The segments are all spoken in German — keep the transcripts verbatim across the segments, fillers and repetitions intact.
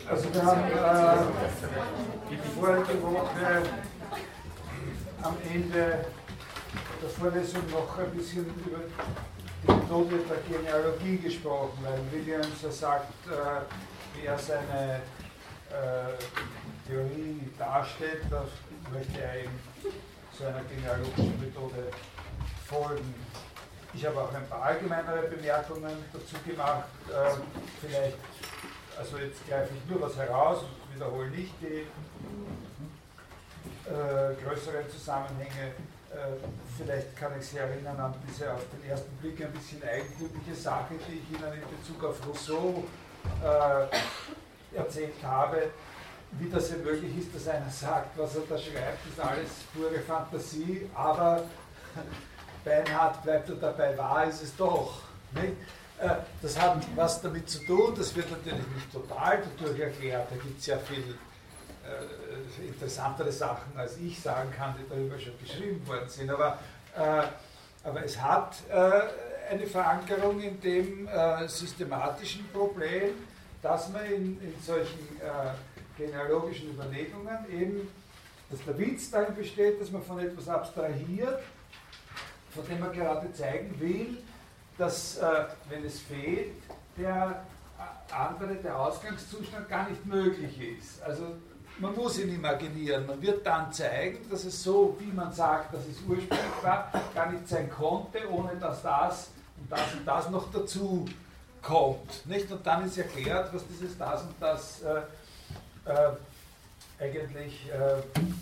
Also wir haben äh, die vorige Woche am Ende der Vorlesung noch ein bisschen über die Methode der Genealogie gesprochen, weil Williams ja sagt, äh, wie er seine äh, Theorie darstellt, da möchte er eben so einer genealogischen Methode folgen. Ich habe auch ein paar allgemeinere Bemerkungen dazu gemacht, äh, vielleicht. Also jetzt greife ich nur was heraus und wiederhole nicht die äh, größeren Zusammenhänge. Äh, vielleicht kann ich Sie erinnern an diese auf den ersten Blick ein bisschen eigentümliche Sache, die ich Ihnen in Bezug auf Rousseau äh, erzählt habe, wie das ja möglich ist, dass einer sagt, was er da schreibt, ist alles pure Fantasie, aber beinhart bleibt er dabei, wahr ist es doch. Nicht? Das hat was damit zu tun, das wird natürlich nicht total dadurch erklärt, da gibt es ja viel äh, interessantere Sachen, als ich sagen kann, die darüber schon geschrieben worden sind, aber, äh, aber es hat äh, eine Verankerung in dem äh, systematischen Problem, dass man in, in solchen äh, genealogischen Überlegungen eben, dass der Witz darin besteht, dass man von etwas abstrahiert, von dem man gerade zeigen will, dass, äh, wenn es fehlt, der andere, der Ausgangszustand gar nicht möglich ist. Also man muss ihn imaginieren, man wird dann zeigen, dass es so, wie man sagt, dass es ursprünglich war, gar nicht sein konnte, ohne dass das und das und das noch dazu kommt. Nicht? Und dann ist erklärt, was dieses das und das äh, äh, eigentlich äh,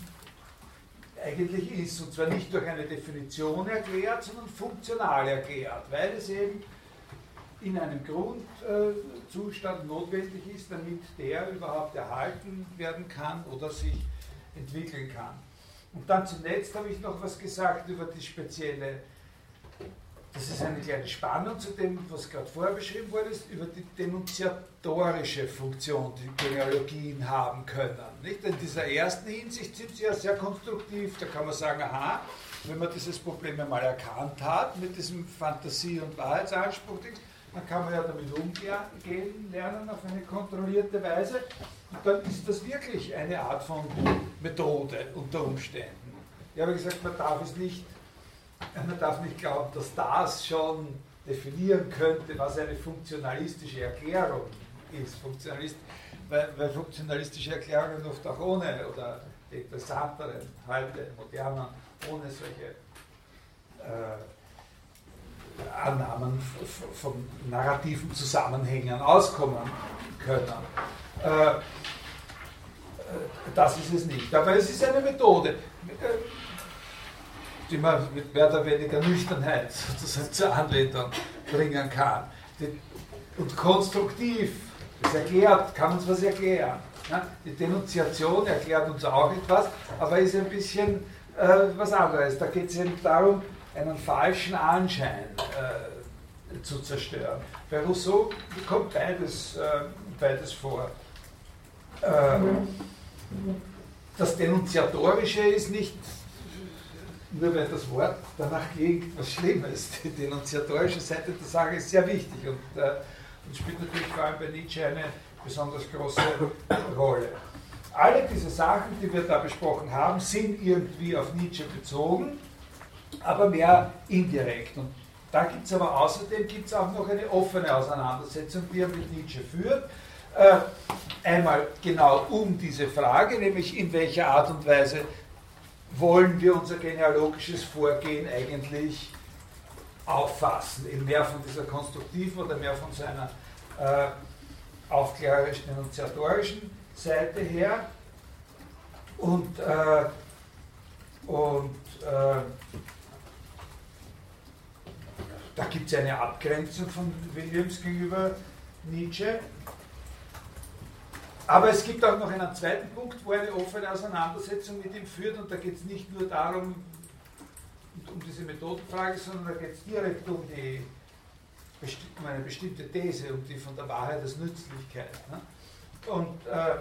eigentlich ist, und zwar nicht durch eine Definition erklärt, sondern funktional erklärt, weil es eben in einem Grundzustand notwendig ist, damit der überhaupt erhalten werden kann oder sich entwickeln kann. Und dann zuletzt habe ich noch was gesagt über die spezielle, das ist eine kleine Spannung zu dem, was gerade vorher beschrieben wurde, ist, über die denunziatorische Funktion, die Genealogien haben können. Nicht? In dieser ersten Hinsicht sind sie ja sehr konstruktiv, da kann man sagen, aha, wenn man dieses Problem einmal erkannt hat, mit diesem Fantasie- und Wahrheitsanspruch, dann kann man ja damit umgehen lernen auf eine kontrollierte Weise und dann ist das wirklich eine Art von Methode unter Umständen. Ich habe gesagt, man darf es nicht Man darf nicht glauben, dass das schon definieren könnte, was eine funktionalistische Erklärung ist. Funktionalist, weil, weil funktionalistische Erklärungen oft auch ohne oder die interessanteren, heute modernen, ohne solche äh, Annahmen von narrativen Zusammenhängen auskommen können. Äh, das ist es nicht. Aber es ist eine Methode, die man mit mehr oder weniger Nüchternheit sozusagen zur Anwendung bringen kann. Und konstruktiv, das erklärt, kann uns was erklären. Die Denunziation erklärt uns auch etwas, aber ist ein bisschen äh, was anderes. Da geht es eben darum, einen falschen Anschein äh, zu zerstören. Bei Rousseau kommt beides, äh, beides vor. Äh, das Denunziatorische ist nicht nur weil das Wort danach klingt, was Schlimmes. Die denunziatorische Seite der Sache ist sehr wichtig und, äh, und spielt natürlich vor allem bei Nietzsche eine besonders große Rolle. Alle diese Sachen, die wir da besprochen haben, sind irgendwie auf Nietzsche bezogen, aber mehr indirekt. Und da gibt es aber außerdem gibt's auch noch eine offene Auseinandersetzung, die er mit Nietzsche führt. Äh, einmal genau um diese Frage, nämlich in welcher Art und Weise wollen wir unser genealogisches Vorgehen eigentlich auffassen, eben mehr von dieser konstruktiven oder mehr von seiner äh, aufklärerischen, denunziatorischen Seite her. Und, äh, und äh, da gibt es eine Abgrenzung von Williams gegenüber Nietzsche. Aber es gibt auch noch einen zweiten Punkt, wo eine offene Auseinandersetzung mit ihm führt, und da geht es nicht nur darum, um diese Methodenfrage, sondern da geht es direkt um, die, um eine bestimmte These, um die von der Wahrheit als Nützlichkeit. Ne? Und äh,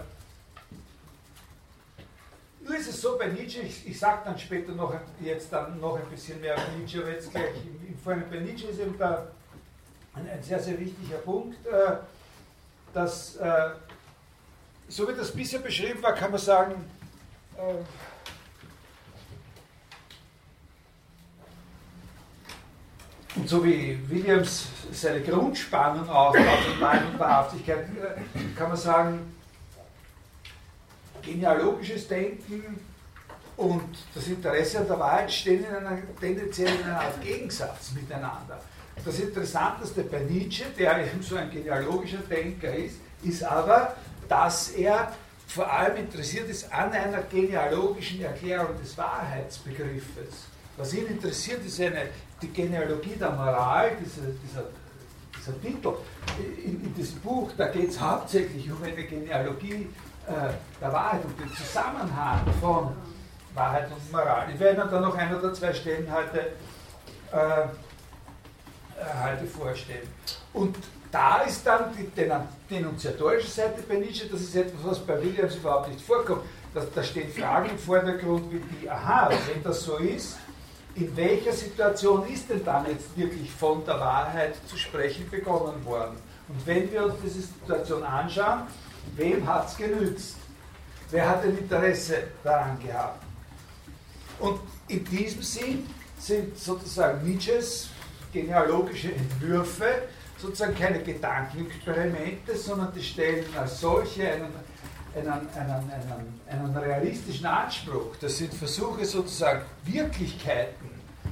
nur ist es so bei Nietzsche, ich, ich sage dann später noch, jetzt dann noch ein bisschen mehr über Nietzsche, aber jetzt gleich im, im Vorhinein bei Nietzsche ist eben da ein, ein sehr, sehr wichtiger Punkt, äh, dass äh, so wie das bisher beschrieben war, kann man sagen, äh, und so wie Williams seine Grundspannung aufbaut und Wahrheit und Wahrhaftigkeit, kann man sagen, genealogisches Denken und das Interesse an der Wahrheit stehen in einer, tendenziell in einer Art Gegensatz miteinander. Das Interessanteste bei Nietzsche, der eben so ein genealogischer Denker ist, ist aber, dass er vor allem interessiert ist an einer genealogischen Erklärung des Wahrheitsbegriffes. Was ihn interessiert, ist eine, die Genealogie der Moral, dieser, dieser, dieser Titel. In, in diesem Buch, da geht es hauptsächlich um eine Genealogie äh, der Wahrheit und den Zusammenhang von Wahrheit und Moral. Ich werde Ihnen da noch ein oder zwei Stellen heute, äh, heute vorstellen. Und da ist dann die denunziatorische Seite bei Nietzsche, das ist etwas, was bei Williams überhaupt nicht vorkommt. Da, da stehen Fragen im Vordergrund wie die, aha, wenn das so ist, in welcher Situation ist denn dann jetzt wirklich von der Wahrheit zu sprechen begonnen worden? Und wenn wir uns diese Situation anschauen, wem hat es genützt? Wer hat ein Interesse daran gehabt? Und in diesem Sinn sind sozusagen Nietzsches genealogische Entwürfe sozusagen keine Gedankenexperimente, sondern die stellen als solche einen, einen, einen, einen, einen realistischen Anspruch. Das sind Versuche sozusagen Wirklichkeiten.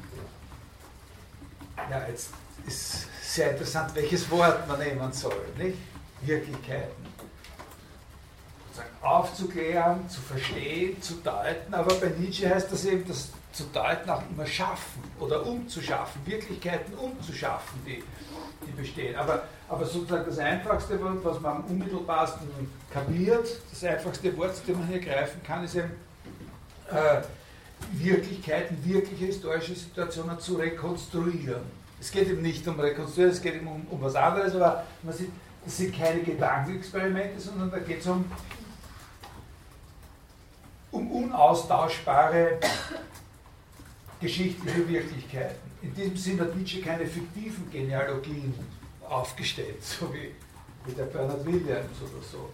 Ja, jetzt ist sehr interessant, welches Wort man nehmen soll, nicht? Wirklichkeiten. Sozusagen aufzuklären, zu verstehen, zu deuten, aber bei Nietzsche heißt das eben, das zu deuten auch immer schaffen oder umzuschaffen, Wirklichkeiten umzuschaffen, die, die bestehen. Aber, aber sozusagen das Einfachste, was man am unmittelbarsten kapiert, das einfachste Wort, das man hier greifen kann, ist eben äh, Wirklichkeiten, wirkliche historische Situationen zu rekonstruieren. Es geht eben nicht um Rekonstruieren, es geht eben um, um was anderes, aber man sieht, das sind keine Gedankenexperimente, sondern da geht es um, um unaustauschbare geschichtliche Wirklichkeiten. In diesem Sinne hat Nietzsche keine fiktiven Genealogien aufgestellt, so wie, wie der Bernard Williams oder so.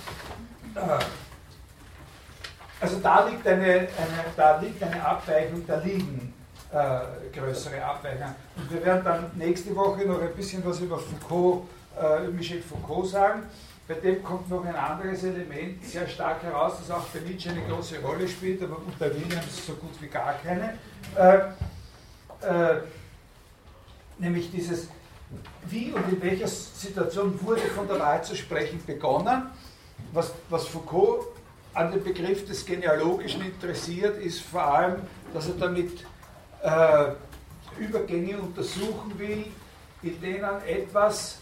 Also da liegt eine, eine, da liegt eine Abweichung, da liegen äh, größere Abweichungen. Und wir werden dann nächste Woche noch ein bisschen was über Foucault, äh, Michel Foucault sagen. Bei dem kommt noch ein anderes Element sehr stark heraus, das auch bei Nietzsche eine große Rolle spielt, aber bei Williams so gut wie gar keine. Äh, äh, nämlich dieses, wie und in welcher Situation wurde von der Wahrheit zu sprechen begonnen. Was, was Foucault an dem Begriff des Genealogischen interessiert, ist vor allem, dass er damit äh, Übergänge untersuchen will, in denen etwas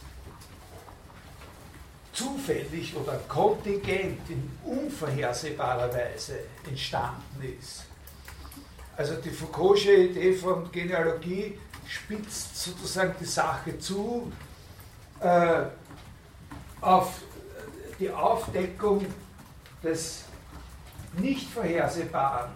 zufällig oder kontingent in unvorhersehbarer Weise entstanden ist. Also die Foucault'sche Idee von Genealogie spitzt sozusagen die Sache zu äh, auf die Aufdeckung des nicht vorhersehbaren,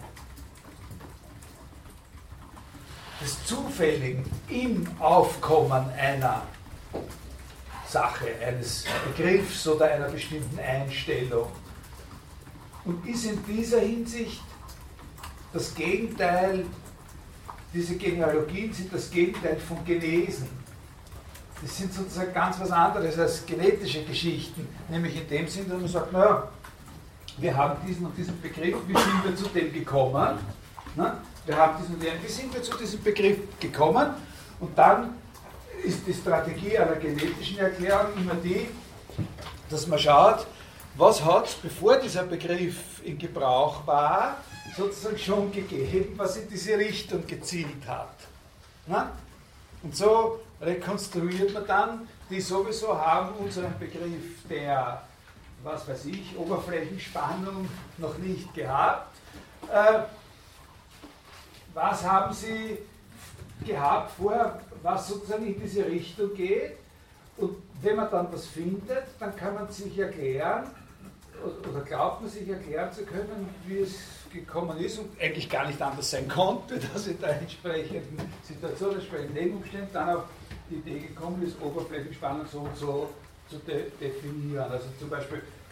des Zufälligen im Aufkommen einer Sache, eines Begriffs oder einer bestimmten Einstellung und ist in dieser Hinsicht das Gegenteil, diese Genealogien sind das Gegenteil von Genesen. Das sind sozusagen ganz was anderes als genetische Geschichten, nämlich in dem Sinn, dass man sagt, naja, wir haben diesen und diesen Begriff, wie sind wir zu dem gekommen? Na, wir haben diesen und den, wie sind wir zu diesem Begriff gekommen? Und dann ist die Strategie einer genetischen Erklärung immer die, dass man schaut, was hat es, bevor dieser Begriff in Gebrauch war, sozusagen schon gegeben, was in diese Richtung gezielt hat. Na? Und so rekonstruiert man dann, die sowieso haben unseren Begriff der, was weiß ich, Oberflächenspannung noch nicht gehabt. Äh, was haben sie gehabt vorher, was sozusagen in diese Richtung geht? Und wenn man dann was findet, dann kann man sich erklären, oder glaubt man sich erklären zu können, wie es gekommen ist und eigentlich gar nicht anders sein konnte, dass in der entsprechenden Situation, entsprechenden Nebenumständen dann auf die Idee gekommen ist, Oberflächenspannung so und so zu de definieren. Also zum Beispiel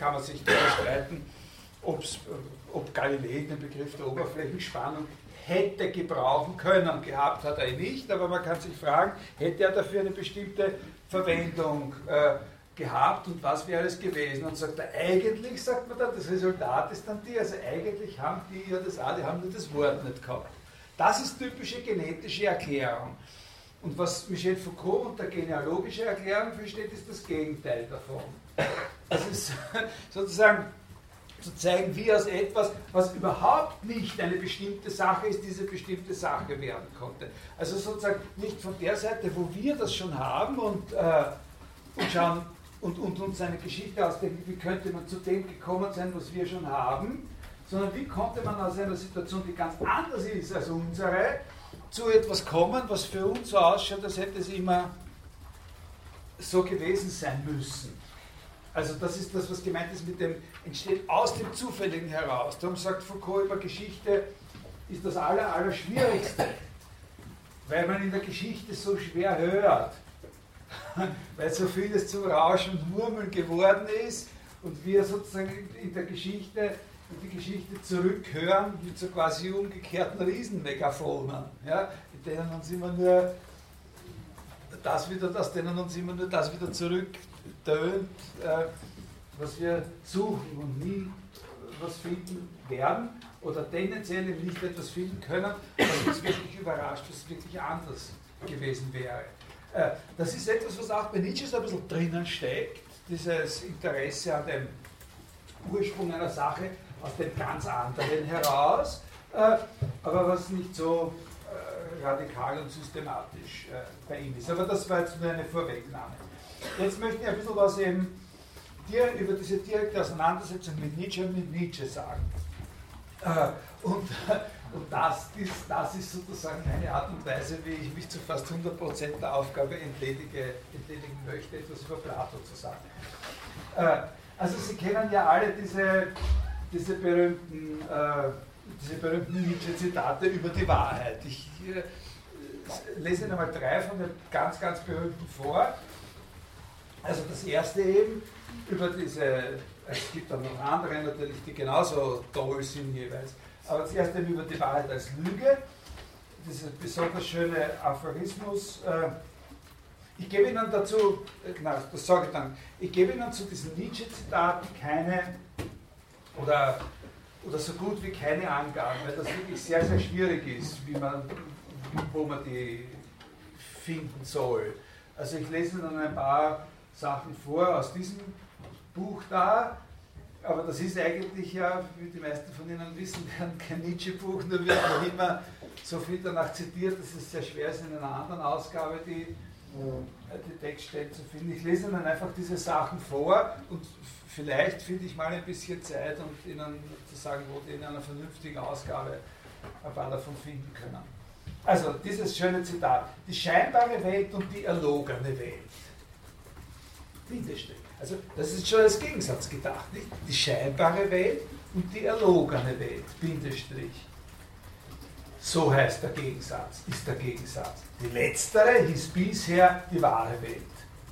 kann man sich darüber streiten, ob's, ob Galilei den Begriff der Oberflächenspannung hätte gebrauchen können. Gehabt hat er ihn nicht, aber man kann sich fragen, hätte er dafür eine bestimmte Verwendung äh, gehabt und was wäre es gewesen? Und sagt er, eigentlich, sagt man dann, das Resultat ist dann die, also eigentlich haben die ja das A, die haben nur das Wort nicht gehabt. Das ist typische genetische Erklärung. Und was Michel Foucault unter genealogischer Erklärung versteht, ist das Gegenteil davon. Das ist sozusagen zu zeigen, wie aus etwas, was überhaupt nicht eine bestimmte Sache ist, diese bestimmte Sache werden konnte. Also sozusagen nicht von der Seite, wo wir das schon haben und, äh, und schauen und, und uns eine Geschichte ausdenken, wie könnte man zu dem gekommen sein, was wir schon haben, sondern wie konnte man aus einer Situation, die ganz anders ist als unsere, zu etwas kommen, was für uns so ausschaut, als hätte es immer so gewesen sein müssen. Also das ist das, was gemeint ist mit dem, entsteht aus dem Zufälligen heraus. Darum sagt Foucault über Geschichte, ist das aller, aller Schwierigste, weil man in der Geschichte so schwer hört, weil so vieles zum Rauschen und Murmeln geworden ist und wir sozusagen in der Geschichte, die Geschichte zurückhören mit so quasi umgekehrten Riesenmegaphonen, ja, in denen uns immer nur das wieder, das, denen uns immer nur das wieder zurücktönt, äh, was wir suchen und nie was finden werden oder tendenziell nicht etwas finden können, was uns wirklich überrascht, was wirklich anders gewesen wäre. Äh, das ist etwas, was auch bei Nietzsche so ein bisschen drinnen steckt, dieses Interesse an dem Ursprung einer Sache aus dem ganz anderen heraus, äh, aber was nicht so äh, radikal und systematisch äh, bei ihm ist. Aber das war jetzt nur eine Vorwegnahme. Jetzt möchte ich ein bisschen was eben dir über diese direkte Auseinandersetzung mit Nietzsche und mit Nietzsche sagen. Äh, und und das, ist, das ist sozusagen eine Art und Weise, wie ich mich zu fast hundert Prozent der Aufgabe entledige, entledigen möchte, etwas über Plato zu sagen. Äh, also Sie kennen ja alle diese Diese berühmten, äh, diese berühmten Nietzsche-Zitate über die Wahrheit. Ich äh, lese Ihnen mal drei von den ganz, ganz berühmten vor. Also das erste eben über diese, es gibt dann noch andere natürlich, die genauso toll sind jeweils, aber das erste eben über die Wahrheit als Lüge, dieser besonders schöne Aphorismus. Äh, ich gebe Ihnen dazu, äh, nein, das sage ich dann, ich gebe Ihnen zu diesen Nietzsche-Zitaten keine Oder, oder so gut wie keine Angaben, weil das wirklich sehr, sehr schwierig ist, wie man, wo man die finden soll. Also ich lese Ihnen ein paar Sachen vor aus diesem Buch da, aber das ist eigentlich ja, wie die meisten von Ihnen wissen, kein Nietzsche-Buch, nur wird noch immer so viel danach zitiert, dass es sehr schwer ist, in einer anderen Ausgabe die, die Textstellen zu finden. Ich lese Ihnen einfach diese Sachen vor und vielleicht finde ich mal ein bisschen Zeit, um Ihnen zu sagen, wo die in einer vernünftigen Ausgabe ein paar davon finden können. Also, dieses schöne Zitat. Die scheinbare Welt und die erlogene Welt. Bindestrich. Also, das ist schon als Gegensatz gedacht, nicht? Die scheinbare Welt und die erlogene Welt. Bindestrich. So heißt der Gegensatz, ist der Gegensatz. Die letztere hieß bisher die wahre Welt.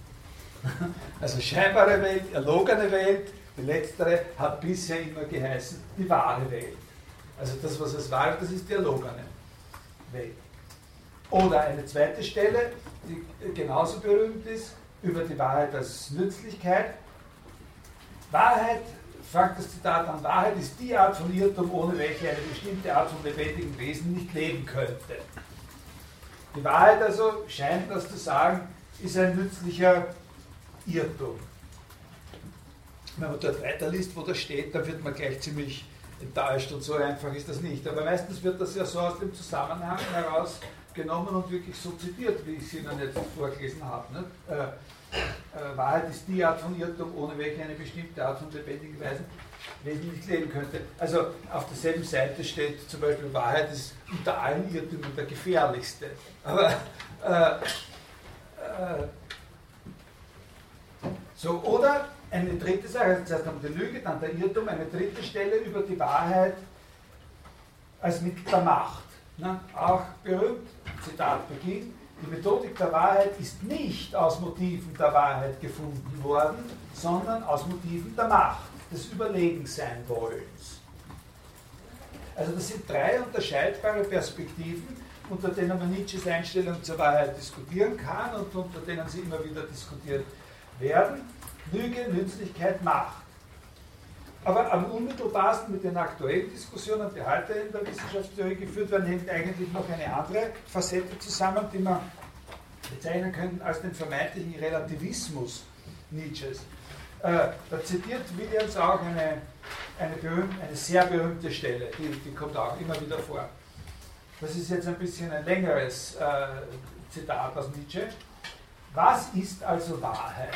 Also scheinbare Welt, erlogene Welt, die letztere hat bisher immer geheißen, die wahre Welt. Also das, was es war, das ist die erlogene Welt. Oder eine zweite Stelle, die genauso berühmt ist, über die Wahrheit als Nützlichkeit. Wahrheit, fängt das Zitat an, Wahrheit ist die Art von Irrtum, ohne welche eine bestimmte Art von lebendigem Wesen nicht leben könnte. Die Wahrheit also, scheint das zu sagen, ist ein nützlicher Irrtum. Wenn man dort weiterliest, wo das steht, dann wird man gleich ziemlich enttäuscht und so einfach ist das nicht. Aber meistens wird das ja so aus dem Zusammenhang herausgenommen und wirklich so zitiert, wie ich es Ihnen jetzt vorgelesen habe. Ne? Äh, äh, Wahrheit ist die Art von Irrtum, ohne welche eine bestimmte Art von lebendigen Wesen nicht leben könnte. Also auf derselben Seite steht zum Beispiel, Wahrheit ist unter allen Irrtümern der gefährlichste. Aber äh, äh, so, oder eine dritte Sache, also zuerst haben wir die Lüge, dann der Irrtum, eine dritte Stelle über die Wahrheit als Mittel der Macht. Ne? Auch berühmt, Zitat Beginn, die Methodik der Wahrheit ist nicht aus Motiven der Wahrheit gefunden worden, sondern aus Motiven der Macht. des Überlegensein-Wollens. Also das sind drei unterscheidbare Perspektiven, unter denen man Nietzsches Einstellung zur Wahrheit diskutieren kann und unter denen sie immer wieder diskutiert werden. Lüge, Nützlichkeit, Macht. Aber am unmittelbarsten mit den aktuellen Diskussionen, die heute in der Wissenschaftstheorie geführt werden, hängt eigentlich noch eine andere Facette zusammen, die man bezeichnen könnte als den vermeintlichen Relativismus Nietzsches. Äh, da zitiert Williams auch eine, eine, berühmt, eine sehr berühmte Stelle, die, die kommt auch immer wieder vor. Das ist jetzt ein bisschen ein längeres äh, Zitat aus Nietzsche. Was ist also Wahrheit?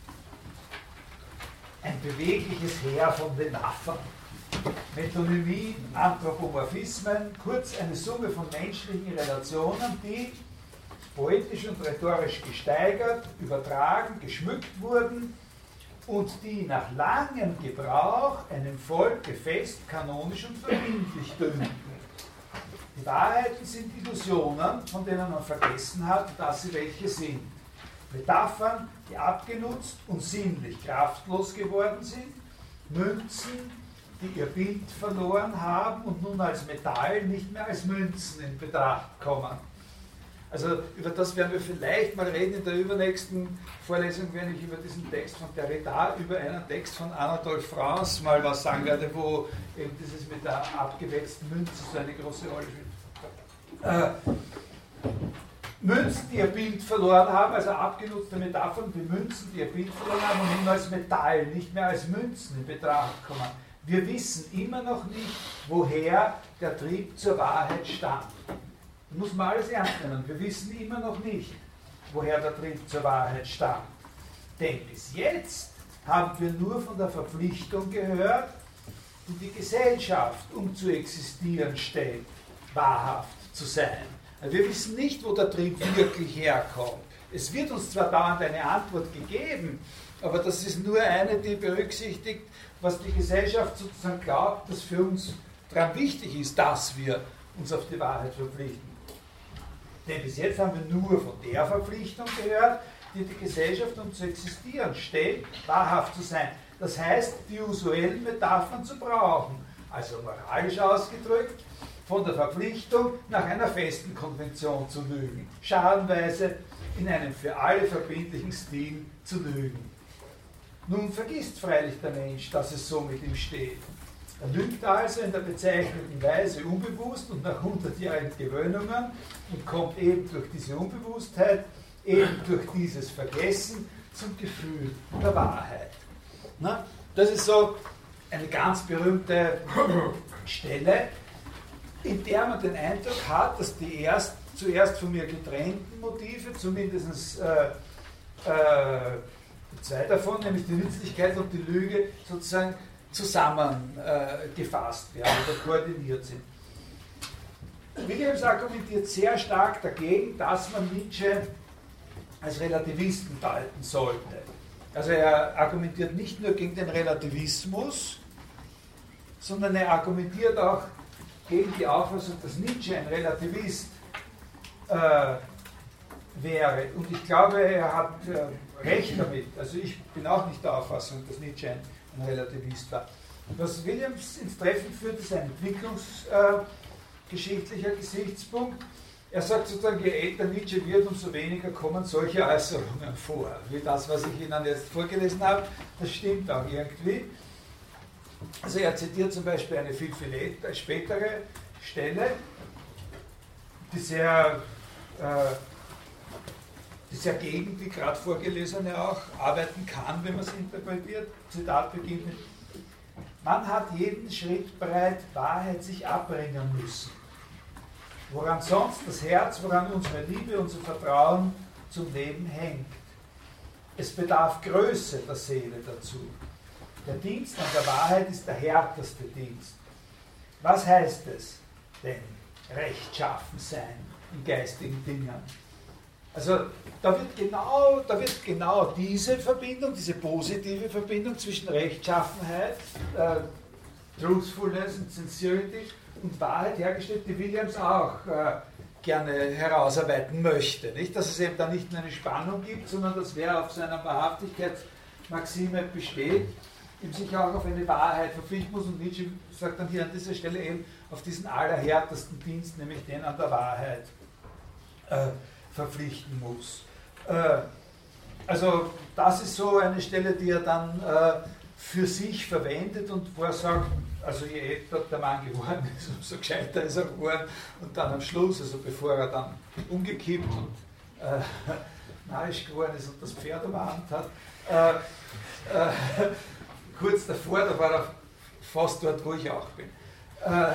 Ein bewegliches Heer von Metaphern, Metonymien, Anthropomorphismen, kurz eine Summe von menschlichen Relationen, die poetisch und rhetorisch gesteigert, übertragen, geschmückt wurden und die nach langem Gebrauch einem Volke fest, kanonisch und verbindlich dünken. Die Wahrheiten sind Illusionen, von denen man vergessen hat, dass sie welche sind. Metaphern, die abgenutzt und sinnlich kraftlos geworden sind, Münzen, die ihr Bild verloren haben und nun als Metall nicht mehr als Münzen in Betracht kommen. Also über das werden wir vielleicht mal reden in der übernächsten Vorlesung, wenn ich über diesen Text von Derrida, über einen Text von Anatole France mal was sagen werde, wo eben dieses mit der abgewetzten Münze so eine große Rolle spielt. Äh, Münzen, die ihr Bild verloren haben, also abgenutzte Metaphern wie Münzen, die ihr Bild verloren haben und nun als Metall, nicht mehr als Münzen in Betracht kommen. Wir wissen immer noch nicht, woher der Trieb zur Wahrheit stammt. Das muss man alles ernst nehmen. Wir wissen immer noch nicht, woher der Trieb zur Wahrheit stammt. Denn bis jetzt haben wir nur von der Verpflichtung gehört, die die Gesellschaft, um zu existieren, stellt, wahrhaft zu sein. Wir wissen nicht, wo der Trieb wirklich herkommt. Es wird uns zwar dauernd eine Antwort gegeben, aber das ist nur eine, die berücksichtigt, was die Gesellschaft sozusagen glaubt, dass für uns daran wichtig ist, dass wir uns auf die Wahrheit verpflichten. Denn bis jetzt haben wir nur von der Verpflichtung gehört, die die Gesellschaft, um zu existieren, stellt, wahrhaft zu sein. Das heißt, die usuellen Metaphern zu brauchen. Also moralisch ausgedrückt, von der Verpflichtung, nach einer festen Konvention zu lügen. Scharenweise in einem für alle verbindlichen Stil zu lügen. Nun vergisst freilich der Mensch, dass es so mit ihm steht. Er lügt also in der bezeichneten Weise unbewusst und nach hundertjährigen Gewöhnungen und kommt eben durch diese Unbewusstheit, eben durch dieses Vergessen zum Gefühl der Wahrheit. Na, das ist so eine ganz berühmte Stelle, in der man den Eindruck hat, dass die erst, zuerst von mir getrennten Motive, zumindest äh, äh, zwei davon, nämlich die Nützlichkeit und die Lüge, sozusagen zusammengefasst äh, werden oder koordiniert sind. Williams argumentiert sehr stark dagegen, dass man Nietzsche als Relativisten halten sollte. Also er argumentiert nicht nur gegen den Relativismus, sondern er argumentiert auch gegen die Auffassung, dass Nietzsche ein Relativist äh, wäre. Und ich glaube, er hat äh, recht damit. Also ich bin auch nicht der Auffassung, dass Nietzsche ein, ein Relativist war. Was Williams ins Treffen führt, ist ein entwicklungsgeschichtlicher äh, Gesichtspunkt. Er sagt sozusagen, je älter Nietzsche wird, umso weniger kommen solche Äußerungen vor. Wie das, was ich Ihnen jetzt vorgelesen habe, das stimmt auch irgendwie. Also er zitiert zum Beispiel eine viel, viel spätere Stelle, die sehr, äh, die sehr gegen die gerade vorgelesene auch arbeiten kann, wenn man es interpretiert. Zitat beginnt mit: Man hat jeden Schritt breit Wahrheit sich abbringen müssen. Woran sonst das Herz, woran unsere Liebe, unser Vertrauen zum Leben hängt. Es bedarf Größe der Seele dazu. Der Dienst an der Wahrheit ist der härteste Dienst. Was heißt es denn, rechtschaffen sein in geistigen Dingen? Also da wird genau, da wird genau diese Verbindung, diese positive Verbindung zwischen Rechtschaffenheit, äh, Truthfulness und Sincerity und Wahrheit hergestellt, die Williams auch äh, gerne herausarbeiten möchte. Nicht? Dass es eben da nicht nur eine Spannung gibt, sondern dass wer auf seiner Wahrhaftigkeitsmaxime besteht, eben sich auch auf eine Wahrheit verpflichten muss, und Nietzsche sagt dann hier an dieser Stelle eben auf diesen allerhärtesten Dienst, nämlich den an der Wahrheit, äh, verpflichten muss. Äh, also das ist so eine Stelle, die er dann äh, für sich verwendet und wo er sagt, also je älter der Mann geworden ist, umso gescheiter ist er geworden, und dann am Schluss, also bevor er dann umgekippt und äh, narrisch geworden ist und das Pferd umarmt hat, äh, äh, kurz davor, da war er fast dort, wo ich auch bin. Äh,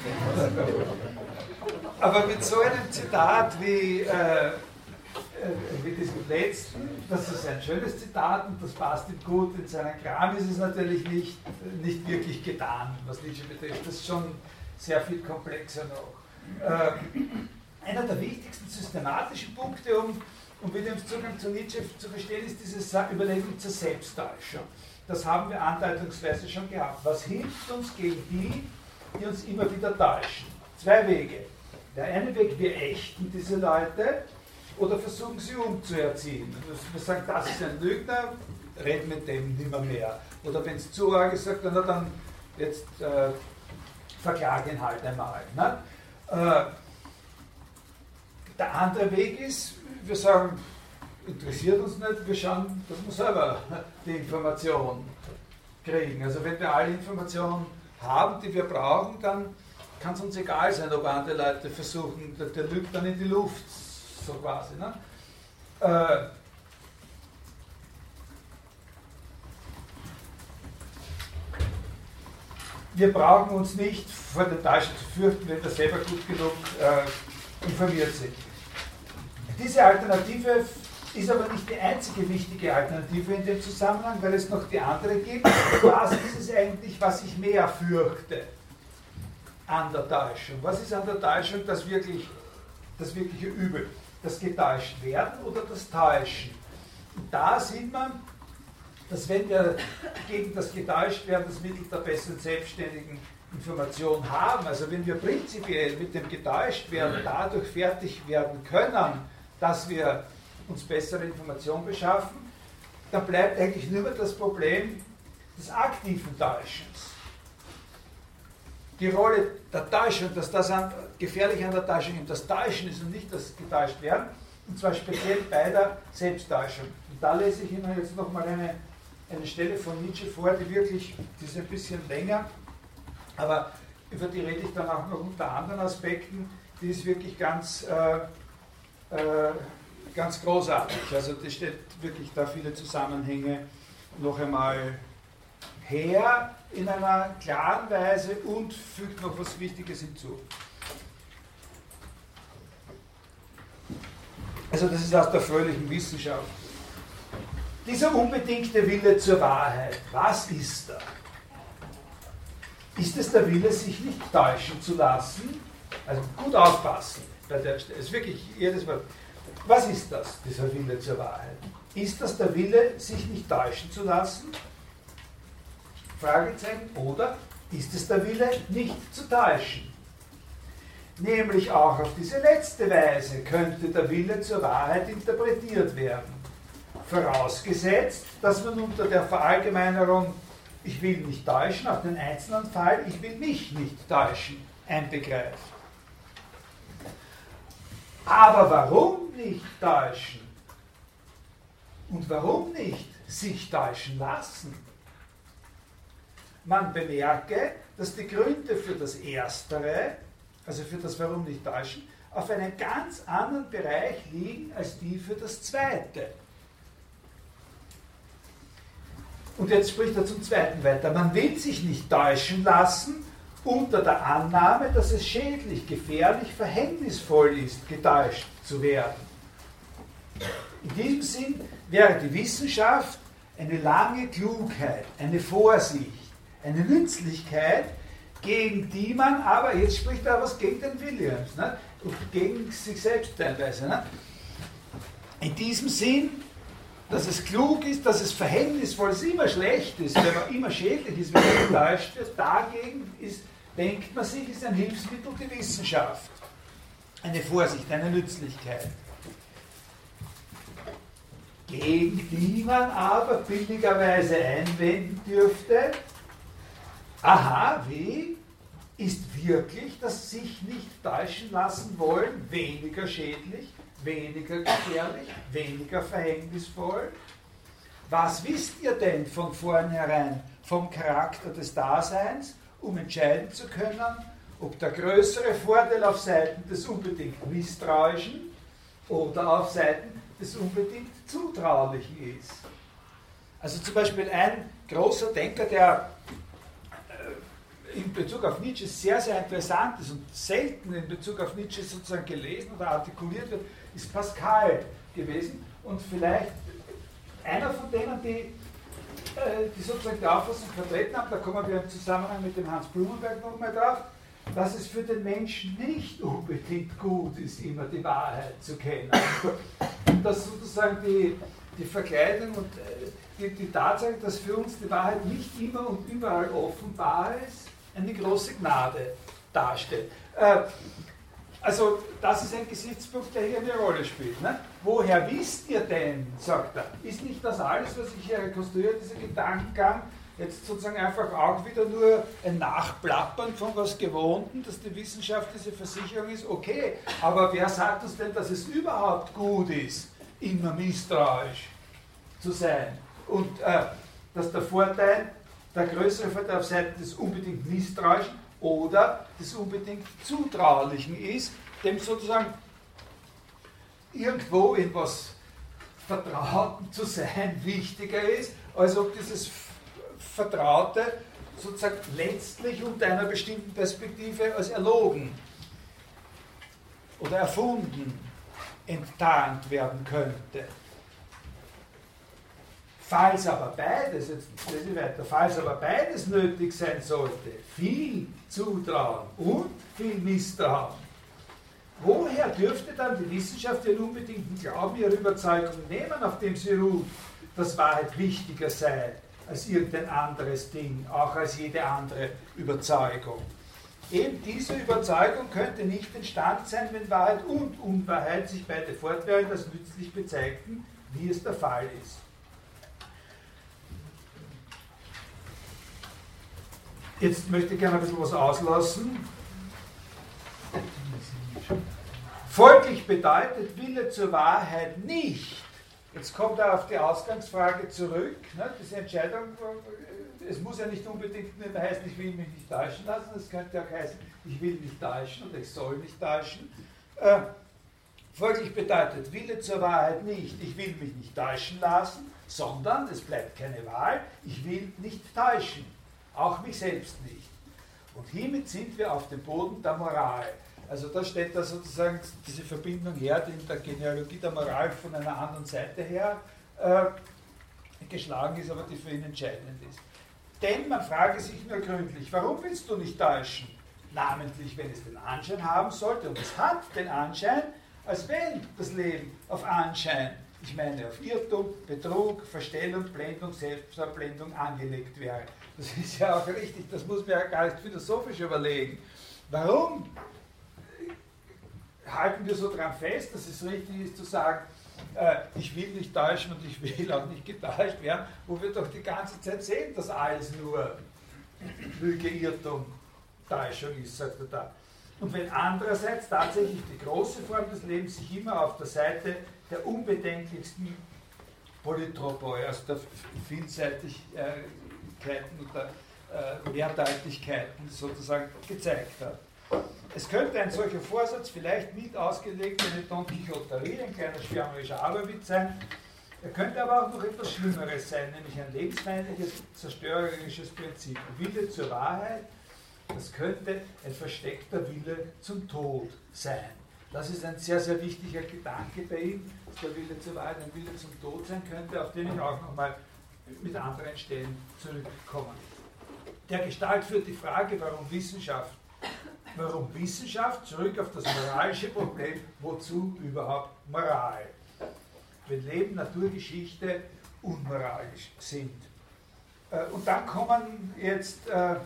aber mit so einem Zitat wie, äh, wie diesem letzten, das ist ein schönes Zitat und das passt ihm gut, in seinen Kram ist es natürlich nicht, nicht wirklich getan, was Nietzsche betrifft. Das ist schon sehr viel komplexer noch. Äh, einer der wichtigsten systematischen Punkte, um, um Wilhelms Zugang zu Nietzsche zu verstehen, ist dieses Überlegen zur Selbsttäuschung. Das haben wir andeutungsweise schon gehabt. Was hilft uns gegen die, die uns immer wieder täuschen? Zwei Wege. Der eine Weg, wir ächten diese Leute oder versuchen sie umzuerziehen. Wir sagen, das ist ein Lügner, reden mit dem nimmer mehr. Oder wenn es zu arg ist, sagt er, na dann jetzt äh, verklage ihn halt einmal. Ne? Äh, der andere Weg ist, wir sagen, interessiert uns nicht, wir schauen, dass wir selber die Information kriegen. Also wenn wir alle Informationen haben, die wir brauchen, dann kann es uns egal sein, ob andere Leute versuchen, der, der lügt dann in die Luft, so quasi. Ne? Äh, wir brauchen uns nicht vor den Täuschern zu fürchten, wenn wir selber gut genug äh, informiert sind. Diese Alternative ist aber nicht die einzige wichtige Alternative in dem Zusammenhang, weil es noch die andere gibt. Was ist es eigentlich, was ich mehr fürchte an der Täuschung? Was ist an der Täuschung das, wirklich, das wirkliche Übel? Das getäuscht werden oder das Täuschen? Und da sieht man, dass wenn wir gegen das getäuscht werden das Mittel der besseren selbstständigen Information haben, also wenn wir prinzipiell mit dem getäuscht werden dadurch fertig werden können, dass wir uns bessere Informationen beschaffen, dann bleibt eigentlich nur mehr das Problem des aktiven Täuschens. Die Rolle der Täuschung, dass das an, gefährlich an der Täuschung eben das Täuschen ist und nicht das getäuscht werden, und zwar speziell bei der Selbsttäuschung. Und da lese ich Ihnen jetzt nochmal eine, eine Stelle von Nietzsche vor, die wirklich, die ist ein bisschen länger, aber über die rede ich dann auch noch unter anderen Aspekten, die ist wirklich ganz äh, äh, ganz großartig. Also das stellt wirklich da viele Zusammenhänge noch einmal her in einer klaren Weise und fügt noch was Wichtiges hinzu. Also das ist aus der fröhlichen Wissenschaft. Dieser unbedingte Wille zur Wahrheit, was ist er? Ist es der Wille, sich nicht täuschen zu lassen? Also gut aufpassen bei der Stelle. Es ist wirklich jedes Wort. Was ist das, dieser Wille zur Wahrheit? Ist das der Wille, sich nicht täuschen zu lassen? Fragezeichen. Oder ist es der Wille, nicht zu täuschen? Nämlich auch auf diese letzte Weise könnte der Wille zur Wahrheit interpretiert werden. Vorausgesetzt, dass man unter der Verallgemeinerung ich will nicht täuschen, auf den einzelnen Fall ich will mich nicht täuschen, einbegreift. Aber warum nicht täuschen? Und warum nicht sich täuschen lassen? Man bemerke, dass die Gründe für das Erstere, also für das Warum nicht täuschen, auf einem ganz anderen Bereich liegen als die für das Zweite. Und jetzt spricht er zum Zweiten weiter. Man will sich nicht täuschen lassen, unter der Annahme, dass es schädlich, gefährlich, verhängnisvoll ist, getäuscht zu werden. In diesem Sinn wäre die Wissenschaft eine lange Klugheit, eine Vorsicht, eine Nützlichkeit, gegen die man aber, jetzt spricht er was gegen den Williams, ne? Und gegen sich selbst teilweise. Ne? In diesem Sinn, dass es klug ist, dass es verhängnisvoll ist, immer schlecht ist, wenn man immer schädlich ist, wenn man getäuscht wird, dagegen ist, denkt man sich, ist ein Hilfsmittel die gegen die man aber billigerweise einwenden dürfte, aha, wie? Ist wirklich das sich nicht täuschen lassen wollen weniger schädlich, weniger gefährlich, weniger verhängnisvoll? Was wisst ihr denn von vornherein vom Charakter des Daseins, um entscheiden zu können, ob der größere Vorteil auf Seiten des unbedingt Misstrauischen oder auf Seiten des unbedingt Zutraulichen ist? Also zum Beispiel ein großer Denker, der in Bezug auf Nietzsche sehr, sehr interessant ist und selten in Bezug auf Nietzsche sozusagen gelesen oder artikuliert wird, ist Pascal gewesen. Und vielleicht einer von denen, die, die sozusagen die Auffassung vertreten haben, da kommen wir im Zusammenhang mit dem Hans Blumenberg nochmal drauf, dass es für den Menschen nicht unbedingt gut ist, immer die Wahrheit zu kennen. Und dass sozusagen die, die Verkleidung und die, die Tatsache, dass für uns die Wahrheit nicht immer und überall offenbar ist, eine große Gnade darstellt. Äh, also das ist ein Gesichtspunkt, der hier eine Rolle spielt. Ne? Woher wisst ihr denn, sagt er, ist nicht das alles, was ich hier rekonstruiere, dieser Gedankengang, jetzt sozusagen einfach auch wieder nur ein Nachplappern von was Gewohnten, dass die Wissenschaft diese Versicherung ist? Okay, aber wer sagt uns denn, dass es überhaupt gut ist, immer misstrauisch zu sein? Und äh, dass der Vorteil, der größere Vorteil auf Seiten des unbedingt Misstrauischen oder des unbedingt Zutraulichen ist, dem sozusagen irgendwo in was Vertrauten zu sein wichtiger ist, als ob dieses Vertraute sozusagen letztlich unter einer bestimmten Perspektive als erlogen oder erfunden enttarnt werden könnte. Falls aber beides, jetzt lese ich weiter, falls aber beides nötig sein sollte, viel Zutrauen und viel Misstrauen, woher dürfte dann die Wissenschaft ihren unbedingten Glauben, ihre Überzeugung nehmen, auf dem sie ruht, dass Wahrheit wichtiger sei als irgendein anderes Ding, auch als jede andere Überzeugung? Eben diese Überzeugung könnte nicht entstanden sein, wenn Wahrheit und Unwahrheit sich beide fortwährend als nützlich bezeigten, wie es der Fall ist. Jetzt möchte ich gerne ein bisschen was auslassen. Folglich bedeutet Wille zur Wahrheit nicht, jetzt kommt er auf die Ausgangsfrage zurück, ne, diese Entscheidung, es muss ja nicht unbedingt heißen, ich will mich nicht täuschen lassen, es könnte auch heißen, ich will nicht täuschen oder ich soll nicht täuschen. Äh, folglich bedeutet Wille zur Wahrheit nicht, ich will mich nicht täuschen lassen, sondern, es bleibt keine Wahl, ich will nicht täuschen. Auch mich selbst nicht. Und hiermit sind wir auf dem Boden der Moral. Also da steht da sozusagen diese Verbindung her, die in der Genealogie der Moral von einer anderen Seite her äh, geschlagen ist, aber die für ihn entscheidend ist. Denn man frage sich nur gründlich, warum willst du nicht täuschen? Namentlich, wenn es den Anschein haben sollte, und es hat den Anschein, als wenn das Leben auf Anschein, ich meine auf Irrtum, Betrug, Verstellung, Blendung, Selbstverblendung angelegt wäre. Das ist ja auch richtig, das muss man ja gar nicht philosophisch überlegen. Warum halten wir so daran fest, dass es richtig ist zu sagen, äh, ich will nicht täuschen und ich will auch nicht getäuscht werden, wo wir doch die ganze Zeit sehen, dass alles nur Lüge, Irrtum, Täuschung ist, sagt er da. Und wenn andererseits tatsächlich die große Form des Lebens sich immer auf der Seite der unbedenklichsten Polytropoi, also der Vielseitigkeiten und der äh, Mehrdeutigkeiten sozusagen gezeigt hat. Es könnte ein solcher Vorsatz vielleicht mit ausgelegt eine Don Quixoterie, ein kleiner schwärmerischer Aberwitz sein. Er könnte aber auch noch etwas Schlimmeres sein, nämlich ein lebensfeindliches, zerstörerisches Prinzip. Wille zur Wahrheit, das könnte ein versteckter Wille zum Tod sein. Das ist ein sehr, sehr wichtiger Gedanke bei ihm, dass der Wille zur Wahrheit ein Wille zum Tod sein könnte, auf den ich auch nochmal mit anderen Stellen zurückkommen. Der Gestalt führt die Frage, warum Wissenschaft, warum Wissenschaft, zurück auf das moralische Problem, wozu überhaupt Moral? Wenn Leben, Natur, Geschichte unmoralisch sind. Und dann kommen jetzt, äh,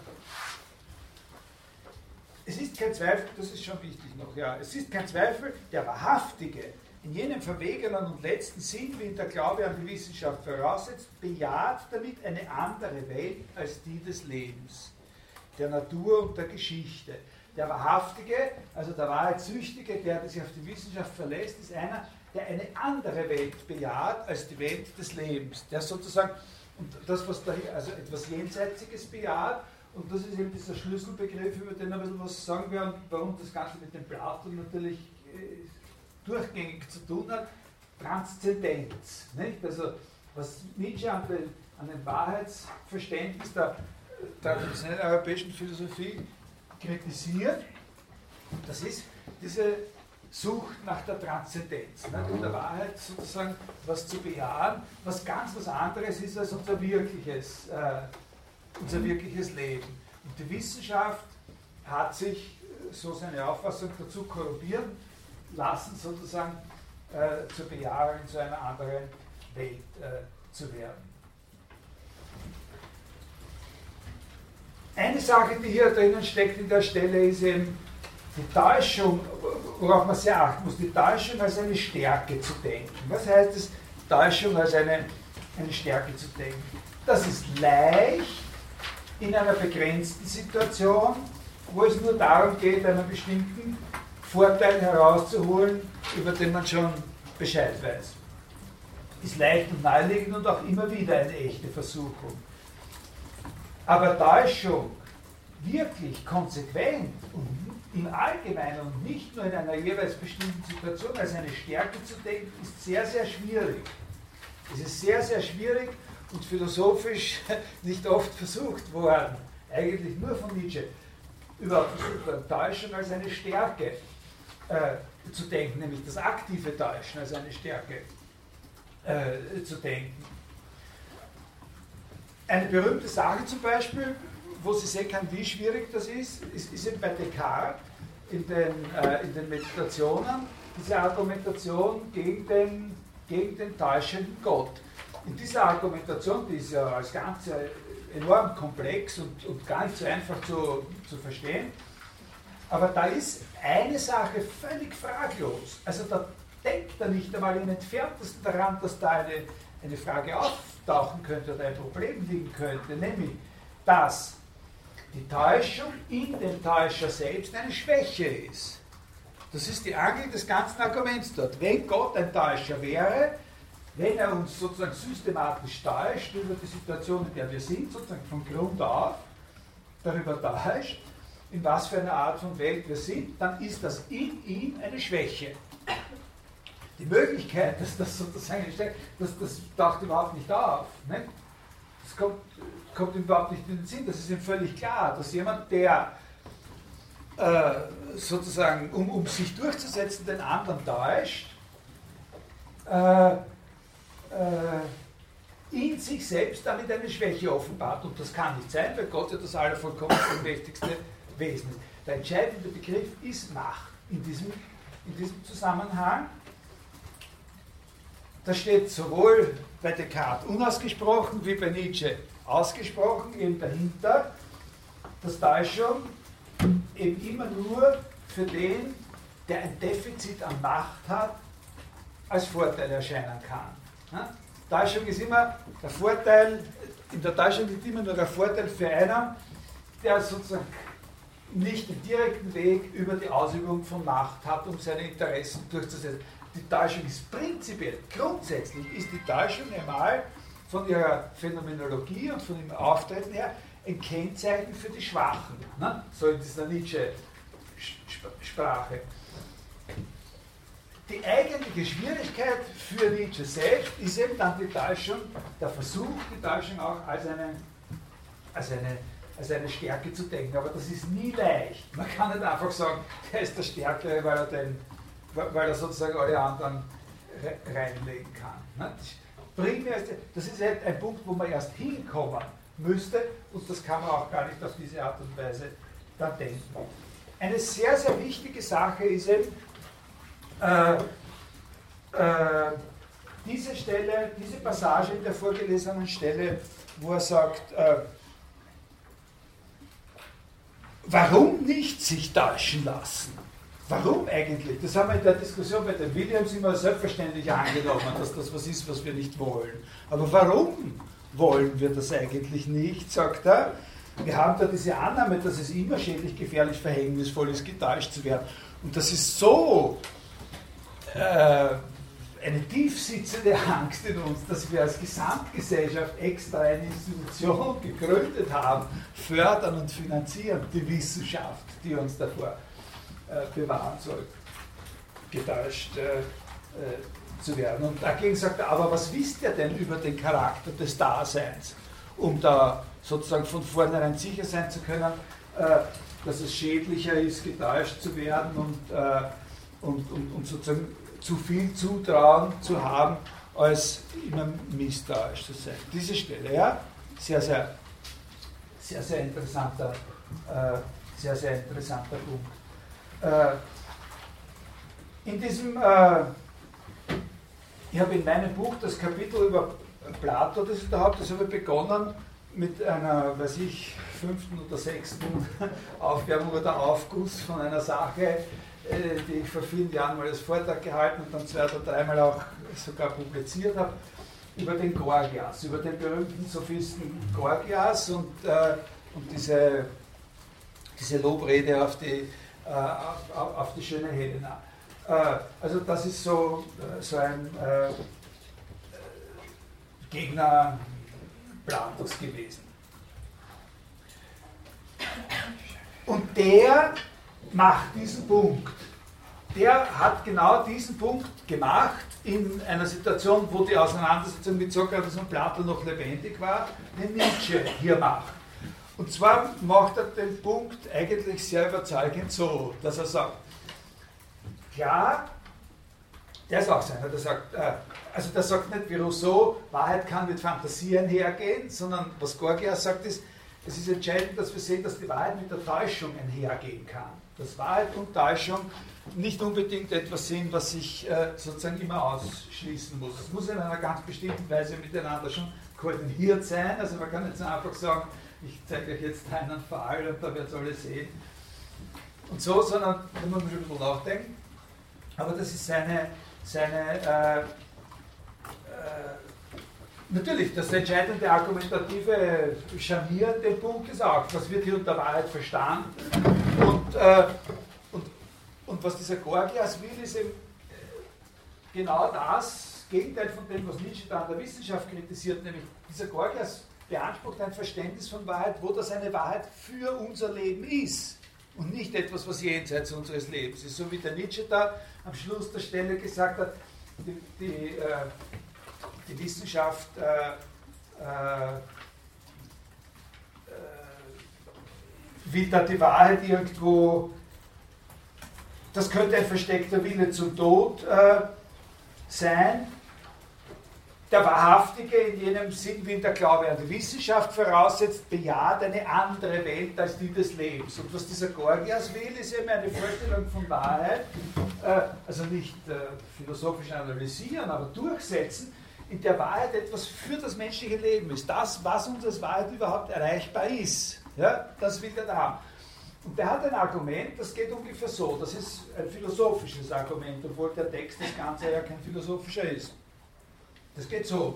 es ist kein Zweifel, das ist schon wichtig noch, ja, es ist kein Zweifel, der wahrhaftige, in jenem verwegenen und letzten Sinn, wie ihn der Glaube an die Wissenschaft voraussetzt, bejaht damit eine andere Welt als die des Lebens, der Natur und der Geschichte. Der Wahrhaftige, also der Wahrheitssüchtige, der sich auf die Wissenschaft verlässt, ist einer, der eine andere Welt bejaht als die Welt des Lebens. Der sozusagen, und das, was da, also etwas Jenseitiges bejaht, und das ist eben dieser Schlüsselbegriff, über den ein bisschen was sagen wir, und warum das Ganze mit dem Platon natürlich äh, durchgängig zu tun hat, Transzendenz. Nicht? Also was Nietzsche an, den, an dem Wahrheitsverständnis der traditionellen europäischen Philosophie kritisiert, das ist diese Sucht nach der Transzendenz, nicht? In der Wahrheit sozusagen was zu bejahen, was ganz was anderes ist als unser wirkliches, äh, unser wirkliches Leben. Und die Wissenschaft hat sich, so seine Auffassung, dazu korrumpieren lassen, sozusagen äh, zur Bejahung in so einer anderen Welt äh, zu werden. Eine Sache, die hier drinnen steckt in der Stelle, ist eben die Täuschung, worauf man sehr achten muss, die Täuschung als eine Stärke zu denken. Was heißt es, Täuschung als eine, eine Stärke zu denken? Das ist leicht in einer begrenzten Situation, wo es nur darum geht, einen bestimmten Vorteil herauszuholen, über den man schon Bescheid weiß. Ist leicht und naheliegend und auch immer wieder eine echte Versuchung. Aber Täuschung wirklich konsequent und im Allgemeinen und nicht nur in einer jeweils bestimmten Situation als eine Stärke zu denken, ist sehr, sehr schwierig. Es ist sehr, sehr schwierig und philosophisch nicht oft versucht worden, eigentlich nur von Nietzsche, überhaupt versucht worden, Täuschung als eine Stärke äh, zu denken, nämlich das aktive Täuschen als eine Stärke äh, zu denken. Eine berühmte Sache zum Beispiel, wo Sie sehen kann, wie schwierig das ist, ist, ist eben bei Descartes in den, äh, in den Meditationen diese Argumentation gegen den, gegen den täuschenden Gott. In dieser Argumentation, die ist ja als Ganze enorm komplex und, und gar nicht so einfach zu, zu verstehen, aber da ist eine Sache völlig fraglos. Also da denkt er nicht einmal im Entferntesten daran, dass da eine, eine Frage auftauchen könnte oder ein Problem liegen könnte, nämlich, dass die Täuschung in dem Täuscher selbst eine Schwäche ist. Das ist die Angel des ganzen Arguments dort. Wenn Gott ein Täuscher wäre, wenn er uns sozusagen systematisch täuscht über die Situation, in der wir sind, sozusagen von Grund auf, darüber täuscht, in was für einer Art von Welt wir sind, dann ist das in ihm eine Schwäche. Die Möglichkeit, dass das sozusagen steckt, das, das taucht überhaupt nicht auf. Nicht? Das kommt, kommt überhaupt nicht in den Sinn. Das ist ihm völlig klar, dass jemand, der äh, sozusagen, um, um sich durchzusetzen, den anderen täuscht, äh, äh, in sich selbst damit eine Schwäche offenbart. Und das kann nicht sein, weil Gott ja das allervollkommenste und mächtigste Wesen ist. Der entscheidende Begriff ist Macht in diesem, in diesem Zusammenhang. Das steht sowohl bei Descartes unausgesprochen wie bei Nietzsche ausgesprochen, eben dahinter, dass Täuschung eben immer nur für den, der ein Defizit an Macht hat, als Vorteil erscheinen kann. Ja? Täuschung ist immer der Vorteil, in der Täuschung liegt immer nur der Vorteil für einen, der sozusagen nicht den direkten Weg über die Ausübung von Macht hat, um seine Interessen durchzusetzen. Die Täuschung ist prinzipiell, grundsätzlich ist die Täuschung einmal von ihrer Phänomenologie und von ihrem Auftreten her ein Kennzeichen für die Schwachen, ne? So in dieser Nietzsche-Sprache. Die eigentliche Schwierigkeit für Nietzsche selbst ist eben dann die Täuschung, der Versuch, die Täuschung auch als eine, als eine, als eine Stärke zu denken. Aber das ist nie leicht. Man kann nicht einfach sagen, der ist der Stärkere, weil er, den, weil er sozusagen alle anderen reinlegen kann. Das ist ein Punkt, wo man erst hinkommen müsste, und das kann man auch gar nicht auf diese Art und Weise dann denken. Eine sehr, sehr wichtige Sache ist eben, Äh, äh, diese Stelle, diese Passage in der vorgelesenen Stelle, wo er sagt, äh, warum nicht sich täuschen lassen? warum eigentlich? Das haben wir in der Diskussion bei den Williams immer selbstverständlich angenommen, dass das was ist, was wir nicht wollen. Aber warum wollen wir das eigentlich nicht, sagt er. Wir haben da diese Annahme, dass es immer schädlich, gefährlich, verhängnisvoll ist, getäuscht zu werden. Und das ist so äh, eine tiefsitzende Angst in uns, dass wir als Gesamtgesellschaft extra eine Institution gegründet haben, fördern und finanzieren die Wissenschaft, die uns davor äh, bewahren soll, getäuscht äh, äh, zu werden. Und dagegen sagt er, aber was wisst ihr denn über den Charakter des Daseins, um da sozusagen von vornherein sicher sein zu können, äh, dass es schädlicher ist, getäuscht zu werden und, äh, und, und, und sozusagen zu viel Zutrauen zu haben, als immer misstrauisch zu sein. Diese Stelle, ja, sehr, sehr, sehr, sehr interessanter, äh, sehr, sehr interessanter Punkt. Äh, in diesem, äh, ich habe in meinem Buch das Kapitel über Plato, das ich da habe, das habe ich begonnen mit einer, weiß ich, fünften oder sechsten Aufwärmung oder Aufguss von einer Sache, die ich vor vielen Jahren mal als Vortrag gehalten und dann zwei oder dreimal auch sogar publiziert habe, über den Gorgias, über den berühmten Sophisten Gorgias und, äh, und diese, diese Lobrede auf die, äh, auf, auf die schöne Helena. Äh, also das ist so, so ein äh, Gegner Platos gewesen. Und der macht diesen Punkt. Der hat genau diesen Punkt gemacht in einer Situation, wo die Auseinandersetzung mit Sokrates und Plato noch lebendig war, den Nietzsche hier macht. Und zwar macht er den Punkt eigentlich sehr überzeugend so, dass er sagt, klar, der ist auch so einer, der sagt, äh, also der sagt nicht wie Rousseau, Wahrheit kann mit Fantasie einhergehen, sondern was Gorgias sagt ist, es ist entscheidend, dass wir sehen, dass die Wahrheit mit der Täuschung einhergehen kann. Dass Wahrheit und Täuschung nicht unbedingt etwas sind, was sich äh, sozusagen immer ausschließen muss. Es muss in einer ganz bestimmten Weise miteinander schon koordiniert sein. Also man kann jetzt einfach sagen, ich zeige euch jetzt einen Fall und da werdet ihr alle sehen. Und so, sondern da muss man schon ein bisschen nachdenken. Aber das ist seine, seine äh, äh, natürlich, das entscheidende argumentative Scharnier an dem Punkt ist auch, was wird hier unter Wahrheit verstanden und, äh, und, und was dieser Gorgias will, ist eben genau das Gegenteil von dem, was Nietzsche da an der Wissenschaft kritisiert, nämlich dieser Gorgias beansprucht ein Verständnis von Wahrheit, wo das eine Wahrheit für unser Leben ist und nicht etwas, was jenseits unseres Lebens ist. So wie der Nietzsche da am Schluss der Stelle gesagt hat, die, die äh, Die Wissenschaft äh, äh, will da die Wahrheit irgendwo, das könnte ein versteckter Wille zum Tod äh, sein. Der Wahrhaftige in jenem Sinn, wie der Glaube an die Wissenschaft voraussetzt, bejaht eine andere Welt als die des Lebens. Und was dieser Gorgias will, ist eben eine Vorstellung von Wahrheit, äh, also nicht äh, philosophisch analysieren, aber durchsetzen, in der Wahrheit etwas für das menschliche Leben ist. Das, was uns als Wahrheit überhaupt erreichbar ist. Ja, das will er da haben. Und der hat ein Argument, das geht ungefähr so. Das ist ein philosophisches Argument, obwohl der Text das Ganze ja kein philosophischer ist. Das geht so.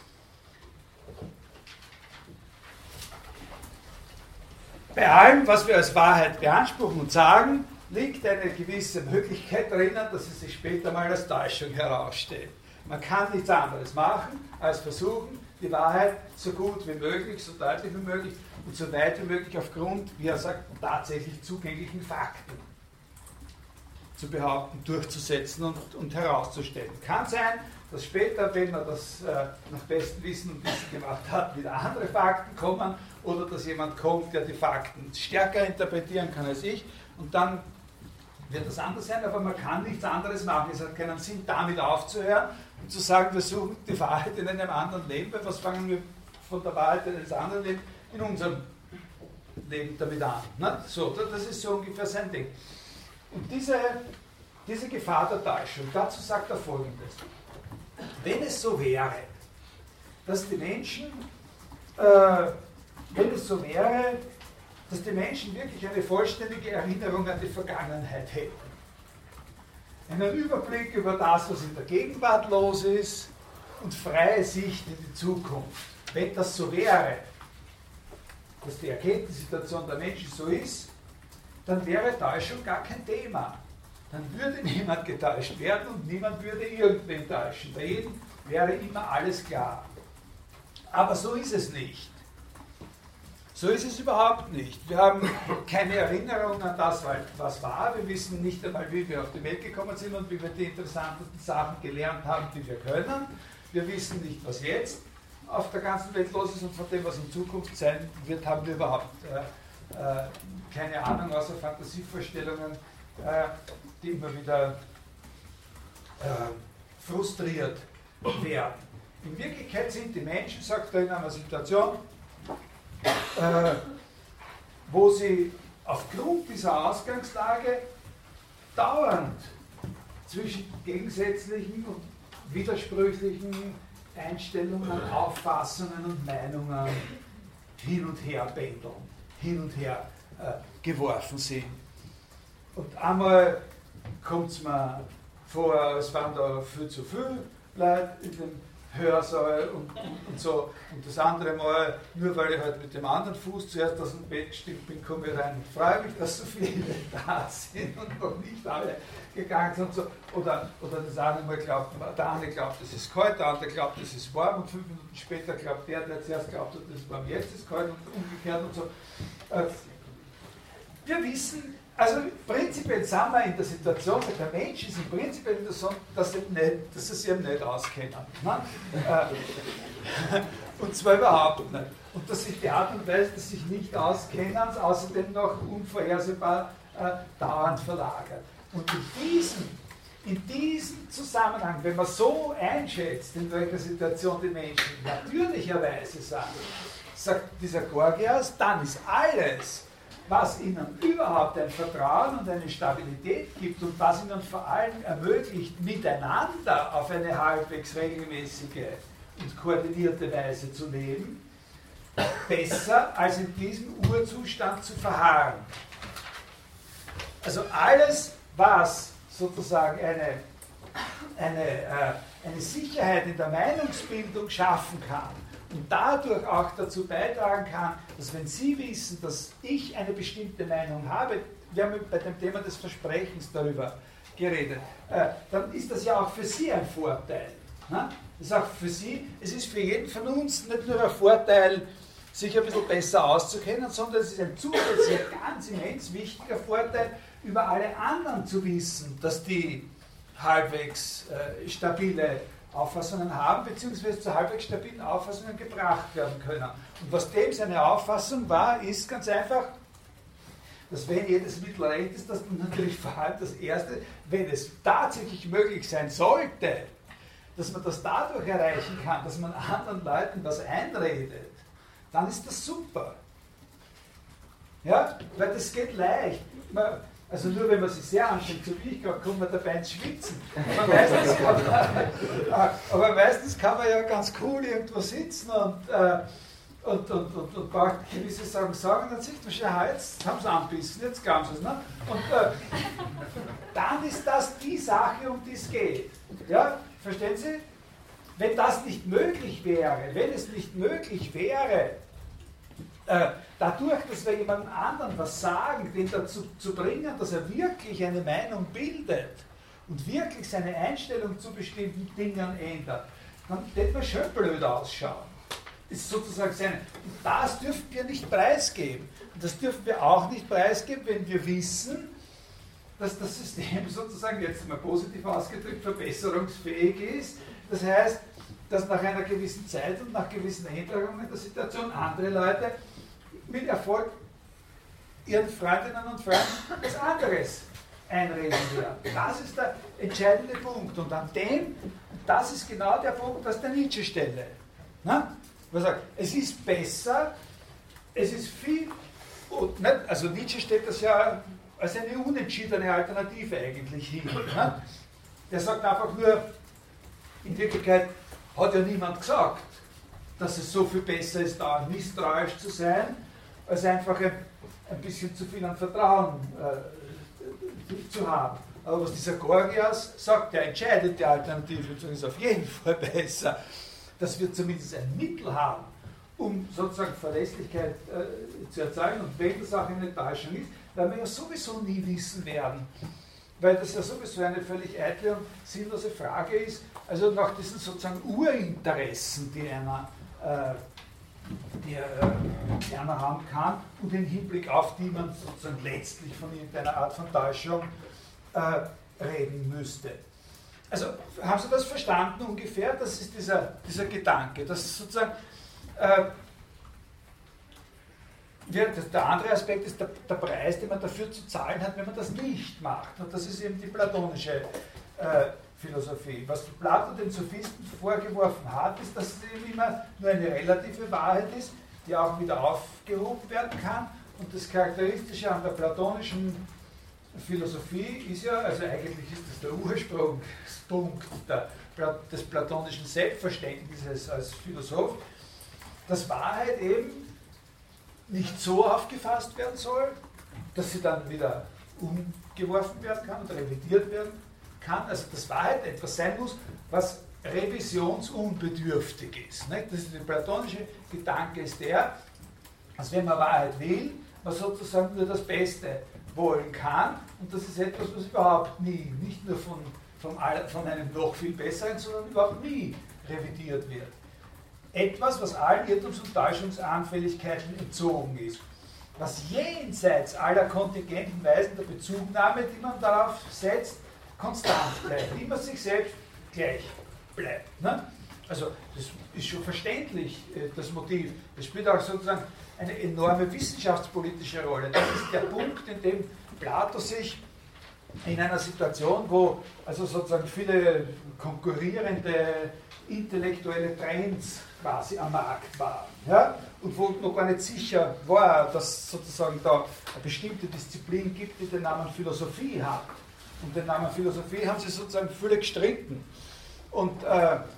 Bei allem, was wir als Wahrheit beanspruchen und sagen, liegt eine gewisse Möglichkeit drinnen, dass es sich später mal als Täuschung herausstellt. Man kann nichts anderes machen, als versuchen, die Wahrheit so gut wie möglich, so deutlich wie möglich und so weit wie möglich aufgrund, wie er sagt, tatsächlich zugänglichen Fakten zu behaupten, durchzusetzen und, und herauszustellen. Kann sein, dass später, wenn man das äh, nach bestem Wissen und Wissen gemacht hat, wieder andere Fakten kommen oder dass jemand kommt, der die Fakten stärker interpretieren kann als ich und dann wird das anders sein, aber man kann nichts anderes machen. Es hat keinen Sinn, damit aufzuhören und zu sagen, wir suchen die Wahrheit in einem anderen Leben, weil was fangen wir von der Wahrheit eines anderen Lebens in unserem Leben damit an. Ne? So, das ist so ungefähr sein Ding. Und diese, diese Gefahr der Täuschung, dazu sagt er Folgendes. Wenn es so wäre, dass die Menschen, äh, wenn es so wäre, dass die Menschen wirklich eine vollständige Erinnerung an die Vergangenheit hätten, einen Überblick über das, was in der Gegenwart los ist und freie Sicht in die Zukunft. Wenn das so wäre, dass die Erkenntnissituation der Menschen so ist, dann wäre Täuschung gar kein Thema. Dann würde niemand getäuscht werden und niemand würde irgendwen täuschen. Bei jedem wäre immer alles klar. Aber so ist es nicht. So ist es überhaupt nicht. Wir haben keine Erinnerung an das, was war. Wir wissen nicht einmal, wie wir auf die Welt gekommen sind und wie wir die interessantesten Sachen gelernt haben, die wir können. Wir wissen nicht, was jetzt auf der ganzen Welt los ist, und von dem, was in Zukunft sein wird, haben wir überhaupt äh, äh, keine Ahnung, außer Fantasievorstellungen, äh, die immer wieder äh, frustriert werden. In Wirklichkeit sind die Menschen, sagt er, in einer Situation, äh, wo sie aufgrund dieser Ausgangslage dauernd zwischen gegensätzlichen und widersprüchlichen Einstellungen, Auffassungen und Meinungen hin und her pendeln, hin und her äh, geworfen sind. Und einmal kommt es mir vor, es waren da viel zu viele Leute in dem Hörsaal und, und, und so. Und das andere Mal, nur weil ich halt mit dem anderen Fuß zuerst aus dem Bett gestimmt bin, komme ich rein und freue mich, dass so viele da sind und noch nicht alle gegangen sind. Und so. Oder, oder das eine Mal glaubt, der eine glaubt, es ist kalt, der andere glaubt, es ist warm, und fünf Minuten später glaubt der, der zuerst glaubt, es ist warm, jetzt ist es kalt, und umgekehrt und so. Wir wissen, also prinzipiell sind wir in der Situation, der Mensch ist im Prinzip in der Situation, dass sie, nicht, dass sie sich eben nicht auskennen. Ne? Und zwar überhaupt nicht. Und dass sich die Art und Weise des sich nicht auskennens außerdem noch unvorhersehbar äh, dauernd verlagert. Und in diesem, in diesem Zusammenhang, wenn man so einschätzt, in welcher Situation die Menschen natürlicherweise sind, sagt dieser Gorgias, dann ist alles, was ihnen überhaupt ein Vertrauen und eine Stabilität gibt und was ihnen vor allem ermöglicht, miteinander auf eine halbwegs regelmäßige und koordinierte Weise zu leben, besser als in diesem Urzustand zu verharren. Also alles, was sozusagen eine, eine, äh, eine Sicherheit in der Meinungsbildung schaffen kann, und dadurch auch dazu beitragen kann, dass wenn Sie wissen, dass ich eine bestimmte Meinung habe, wir haben bei dem Thema des Versprechens darüber geredet, äh, dann ist das ja auch für Sie ein Vorteil. Ne? Das ist auch für Sie, es ist für jeden von uns nicht nur ein Vorteil, sich ein bisschen besser auszukennen, sondern es ist ein zusätzlicher, ganz immens wichtiger Vorteil, über alle anderen zu wissen, dass die halbwegs äh, stabile Auffassungen haben, beziehungsweise zu halbwegs stabilen Auffassungen gebracht werden können. Und was dem seine Auffassung war, ist ganz einfach, dass wenn jedes Mittel recht ist, dass man natürlich vor allem das Erste, wenn es tatsächlich möglich sein sollte, dass man das dadurch erreichen kann, dass man anderen Leuten was einredet, dann ist das super. Ja, weil das geht leicht. Man, Also nur wenn man sich sehr anstrengt, so wie ich gerade, kommt man dabei ins Schwitzen. Aber meistens, kann man, aber meistens kann man ja ganz cool irgendwo sitzen und, äh, und, und, und, und braucht gewisse Sachen sagen, dann sieht man schon, ja, jetzt haben sie anbissen, jetzt glauben sie es. Ne? Und äh, dann ist das die Sache, um die es geht. Ja? Verstehen Sie? Wenn das nicht möglich wäre, wenn es nicht möglich wäre, Äh, dadurch, dass wir jemandem anderen was sagen, den dazu zu bringen, dass er wirklich eine Meinung bildet und wirklich seine Einstellung zu bestimmten Dingen ändert, dann wird man schön blöd ausschauen. Das ist sozusagen seine. Und das dürfen wir nicht preisgeben. Und das dürfen wir auch nicht preisgeben, wenn wir wissen, dass das System sozusagen, jetzt mal positiv ausgedrückt, verbesserungsfähig ist. Das heißt, dass nach einer gewissen Zeit und nach gewissen Änderungen der Situation andere Leute mit Erfolg ihren Freundinnen und Freunden etwas anderes einreden werden. Das ist der entscheidende Punkt. Und an dem, das ist genau der Punkt aus der Nietzsche-Stelle. Man sagt, es ist besser, es ist viel, nicht, also Nietzsche stellt das ja als eine unentschiedene Alternative eigentlich hin. Ne? Der sagt einfach nur, in Wirklichkeit hat ja niemand gesagt, dass es so viel besser ist, da misstrauisch zu sein, als einfach ein, ein bisschen zu viel an Vertrauen äh, zu haben. Aber was dieser Gorgias sagt, der entscheidet, die Alternative ist auf jeden Fall besser, dass wir zumindest ein Mittel haben, um sozusagen Verlässlichkeit äh, zu erzeugen. Und wenn das auch eine Täuschung ist, werden wir ja sowieso nie wissen werden, weil das ja sowieso eine völlig eitle und sinnlose Frage ist, also nach diesen sozusagen Urinteressen, die einer, äh, die, äh, einer haben kann und im Hinblick auf die man sozusagen letztlich von irgendeiner Art von Täuschung äh, reden müsste. Also haben Sie das verstanden ungefähr? Das ist dieser, dieser Gedanke, dass sozusagen äh, der andere Aspekt ist der, der Preis, den man dafür zu zahlen hat, wenn man das nicht macht. Und das ist eben die platonische äh, Philosophie. Was Plato den Sophisten vorgeworfen hat, ist, dass es eben immer nur eine relative Wahrheit ist, die auch wieder aufgehoben werden kann. Und das Charakteristische an der platonischen Philosophie ist ja, also eigentlich ist das der Ursprungspunkt der, des platonischen Selbstverständnisses als Philosoph, dass Wahrheit eben nicht so aufgefasst werden soll, dass sie dann wieder umgeworfen werden kann und revidiert werden kann. Also dass Wahrheit etwas sein muss, was revisionsunbedürftig ist. Nicht? Das ist der platonische Gedanke ist der, dass wenn man Wahrheit will, man sozusagen nur das Beste wollen kann und das ist etwas, was überhaupt nie, nicht nur von, von, von einem noch viel besseren, sondern überhaupt nie revidiert wird. Etwas, was allen Irrtums- und Täuschungsanfälligkeiten entzogen ist, was jenseits aller kontingenten Weisen der Bezugnahme, die man darauf setzt, konstant bleibt, immer sich selbst gleich bleibt. Ne? Also das ist schon verständlich, das Motiv. Das spielt auch sozusagen eine enorme wissenschaftspolitische Rolle. Das ist der Punkt, in dem Plato sich in einer Situation, wo also sozusagen viele konkurrierende intellektuelle Trends quasi am Markt waren, ja? Und wo noch gar nicht sicher war, dass sozusagen da eine bestimmte Disziplin gibt, die den Namen Philosophie hat. Und den Namen Philosophie haben sie sozusagen viele gestritten. Und äh, äh,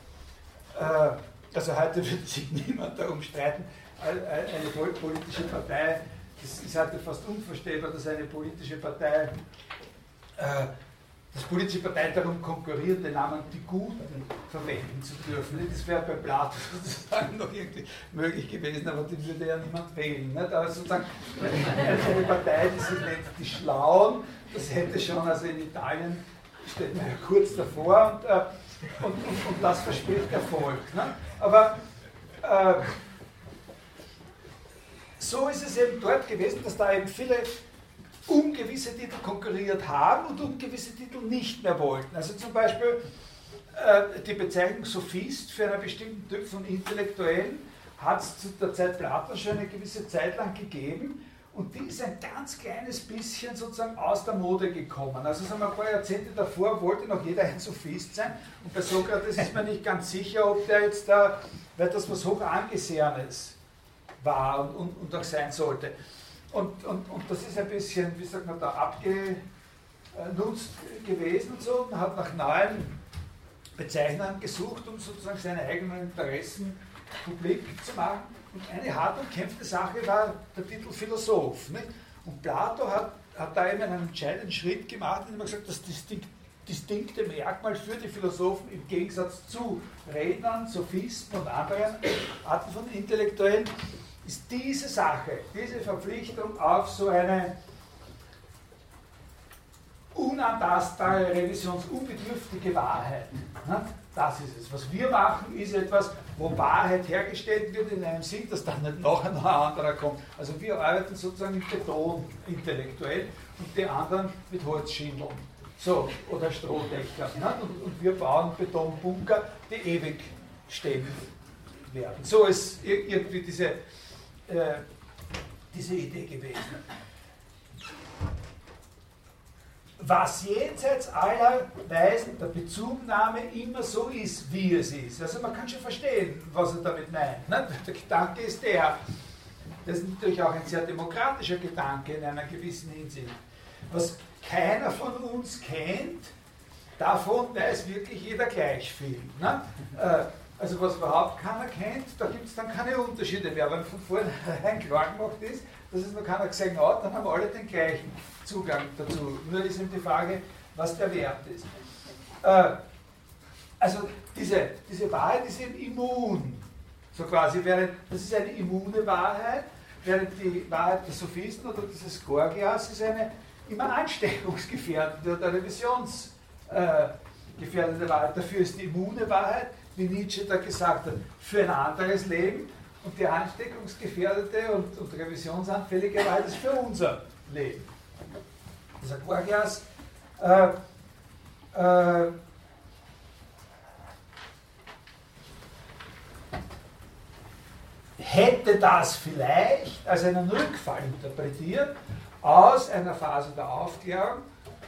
also heute wird sich niemand darum streiten, eine politische Partei, das ist heute fast unvorstellbar, dass eine politische Partei, äh, dass politische Parteien darum konkurrieren, den Namen die Guten verwenden zu dürfen. Das wäre bei Plato sozusagen noch irgendwie möglich gewesen, aber die würde ja niemand wählen. Nicht? Aber sozusagen eine Partei, die sich nennt die Schlauen, das hätte schon, also in Italien steht man ja kurz davor und, äh, und, und, und das verspricht Erfolg. Ne? Aber äh, so ist es eben dort gewesen, dass da eben viele ungewisse Titel konkurriert haben und ungewisse Titel nicht mehr wollten. Also zum Beispiel äh, die Bezeichnung Sophist für einen bestimmten Typ von Intellektuellen hat es zu der Zeit Platons schon eine gewisse Zeit lang gegeben und die ist ein ganz kleines bisschen sozusagen aus der Mode gekommen. Also sagen wir ein paar Jahrzehnte davor wollte noch jeder ein Sophist sein und bei Sokrates ist man nicht ganz sicher, ob der jetzt da, weil das was hoch angesehenes war und, und, und auch sein sollte. Und, und, und das ist ein bisschen, wie sagt man da, abgenutzt gewesen und so. Man hat nach neuen Bezeichnern gesucht, um sozusagen seine eigenen Interessen publik zu machen. Und eine hart umkämpfte Sache war der Titel Philosoph. Nicht? Und Plato hat, hat da eben einen entscheidenden Schritt gemacht, indem er gesagt hat, das distinkt, distinkte Merkmal für die Philosophen im Gegensatz zu Rednern, Sophisten und anderen Arten von Intellektuellen ist diese Sache, diese Verpflichtung auf so eine unantastbare, revisionsunbedürftige Wahrheit. Das ist es. Was wir machen, ist etwas, wo Wahrheit hergestellt wird in einem Sinn, dass dann nicht nachher noch ein anderer kommt. Also wir arbeiten sozusagen mit Beton intellektuell und die anderen mit Holzschindeln. So, oder Strohdächer. Und, und wir bauen Betonbunker, die ewig stehen werden. So ist irgendwie diese Äh, diese Idee gewesen. Was jenseits aller Weisen der Bezugnahme immer so ist, wie es ist. Also man kann schon verstehen, was er damit meint. Ne? Der Gedanke ist der, das ist natürlich auch ein sehr demokratischer Gedanke in einer gewissen Hinsicht. Was keiner von uns kennt, davon weiß wirklich jeder gleich viel. Ne? Äh, Also was überhaupt keiner kennt, da gibt es dann keine Unterschiede mehr. Wenn von vornherein klar gemacht ist, dass es noch keiner gesehen hat, dann haben alle den gleichen Zugang dazu. Nur ist eben die Frage, was der Wert ist. Äh, also diese, diese Wahrheit ist eben immun. So quasi, während, das ist eine immune Wahrheit, während die Wahrheit der Sophisten oder dieses Gorgias ist eine immer ansteckungsgefährdete oder revisionsgefährdete äh, Wahrheit. Dafür ist die immune Wahrheit, wie Nietzsche da gesagt hat, für ein anderes Leben und die ansteckungsgefährdete und, und revisionsanfällige Wahrheit ist für unser Leben. Dieser Gorgias äh, äh, hätte das vielleicht als einen Rückfall interpretiert aus einer Phase der Aufklärung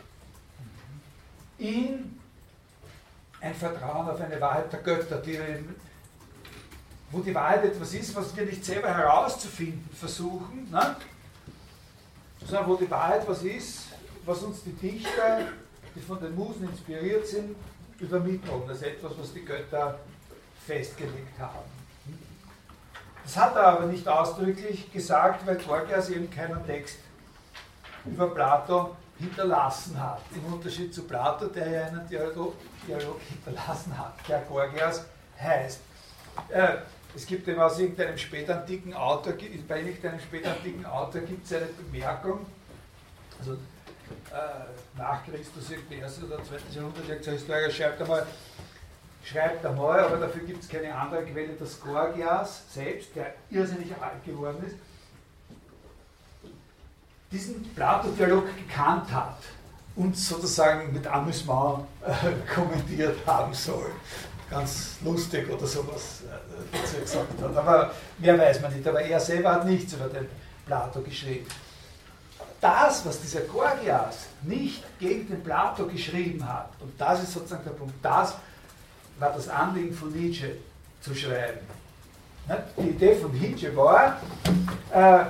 in ein Vertrauen auf eine Wahrheit der Götter, die, wo die Wahrheit etwas ist, was wir nicht selber herauszufinden versuchen, ne? Sondern wo die Wahrheit was ist, was uns die Dichter, die von den Musen inspiriert sind, übermitteln. Das ist etwas, was die Götter festgelegt haben. Das hat er aber nicht ausdrücklich gesagt, weil Gorgias eben keinen Text über Plato hinterlassen hat. Im Unterschied zu Plato, der ja einen Dialog, Dialog hinterlassen hat, der Gorgias heißt. Äh, es gibt eben aus irgendeinem spätantiken Autor, bei irgendeinem spätantiken Autor gibt es eine Bemerkung, also äh, nach Christus im ersten oder zweiten Jahrhundert, der Historiker schreibt einmal, schreibt einmal, aber dafür gibt es keine andere Quelle, dass Gorgias selbst, der irrsinnig alt geworden ist, diesen Plato-Dialog gekannt hat und sozusagen mit Amüsement äh, kommentiert haben soll. Ganz lustig oder sowas äh, dazu gesagt hat. Aber mehr weiß man nicht. Aber er selber hat nichts über den Plato geschrieben. Das, was dieser Gorgias nicht gegen den Plato geschrieben hat, und das ist sozusagen der Punkt, das war das Anliegen von Nietzsche zu schreiben. Die Idee von Nietzsche war, äh,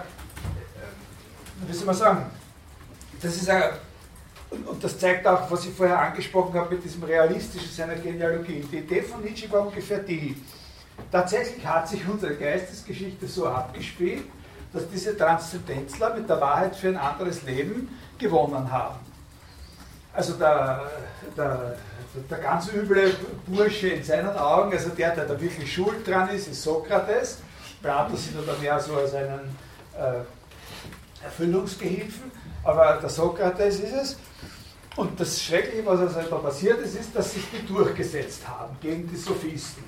wie soll man sagen, das ist ein, und das zeigt auch, was ich vorher angesprochen habe mit diesem Realistischen seiner Genealogie. Die Idee von Nietzsche war ungefähr die, tatsächlich hat sich unsere Geistesgeschichte so abgespielt, dass diese Transzendenzler mit der Wahrheit für ein anderes Leben gewonnen haben. Also der, der, der ganz üble Bursche in seinen Augen, also der, der da wirklich schuld dran ist, ist Sokrates. Plato sieht er da mehr so als einen äh, Erfüllungsgehilfen, aber der Sokrates ist es. Und das Schreckliche, was also da passiert ist, ist, dass sich die durchgesetzt haben gegen die Sophisten.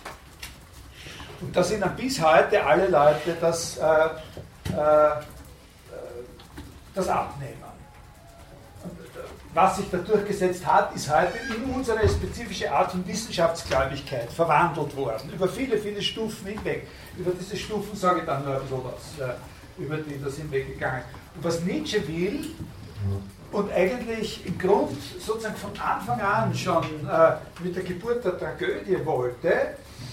Und da sind dann bis heute alle Leute das, äh, äh, das abnehmen. Und was sich da durchgesetzt hat, ist heute in unsere spezifische Art von Wissenschaftsgläubigkeit verwandelt worden. Über viele, viele Stufen hinweg. Über diese Stufen sage ich dann nur ein bisschen was, äh, über die das hinweggegangen ist. Und was Nietzsche will, und eigentlich im Grund sozusagen von Anfang an schon äh, mit der Geburt der Tragödie wollte,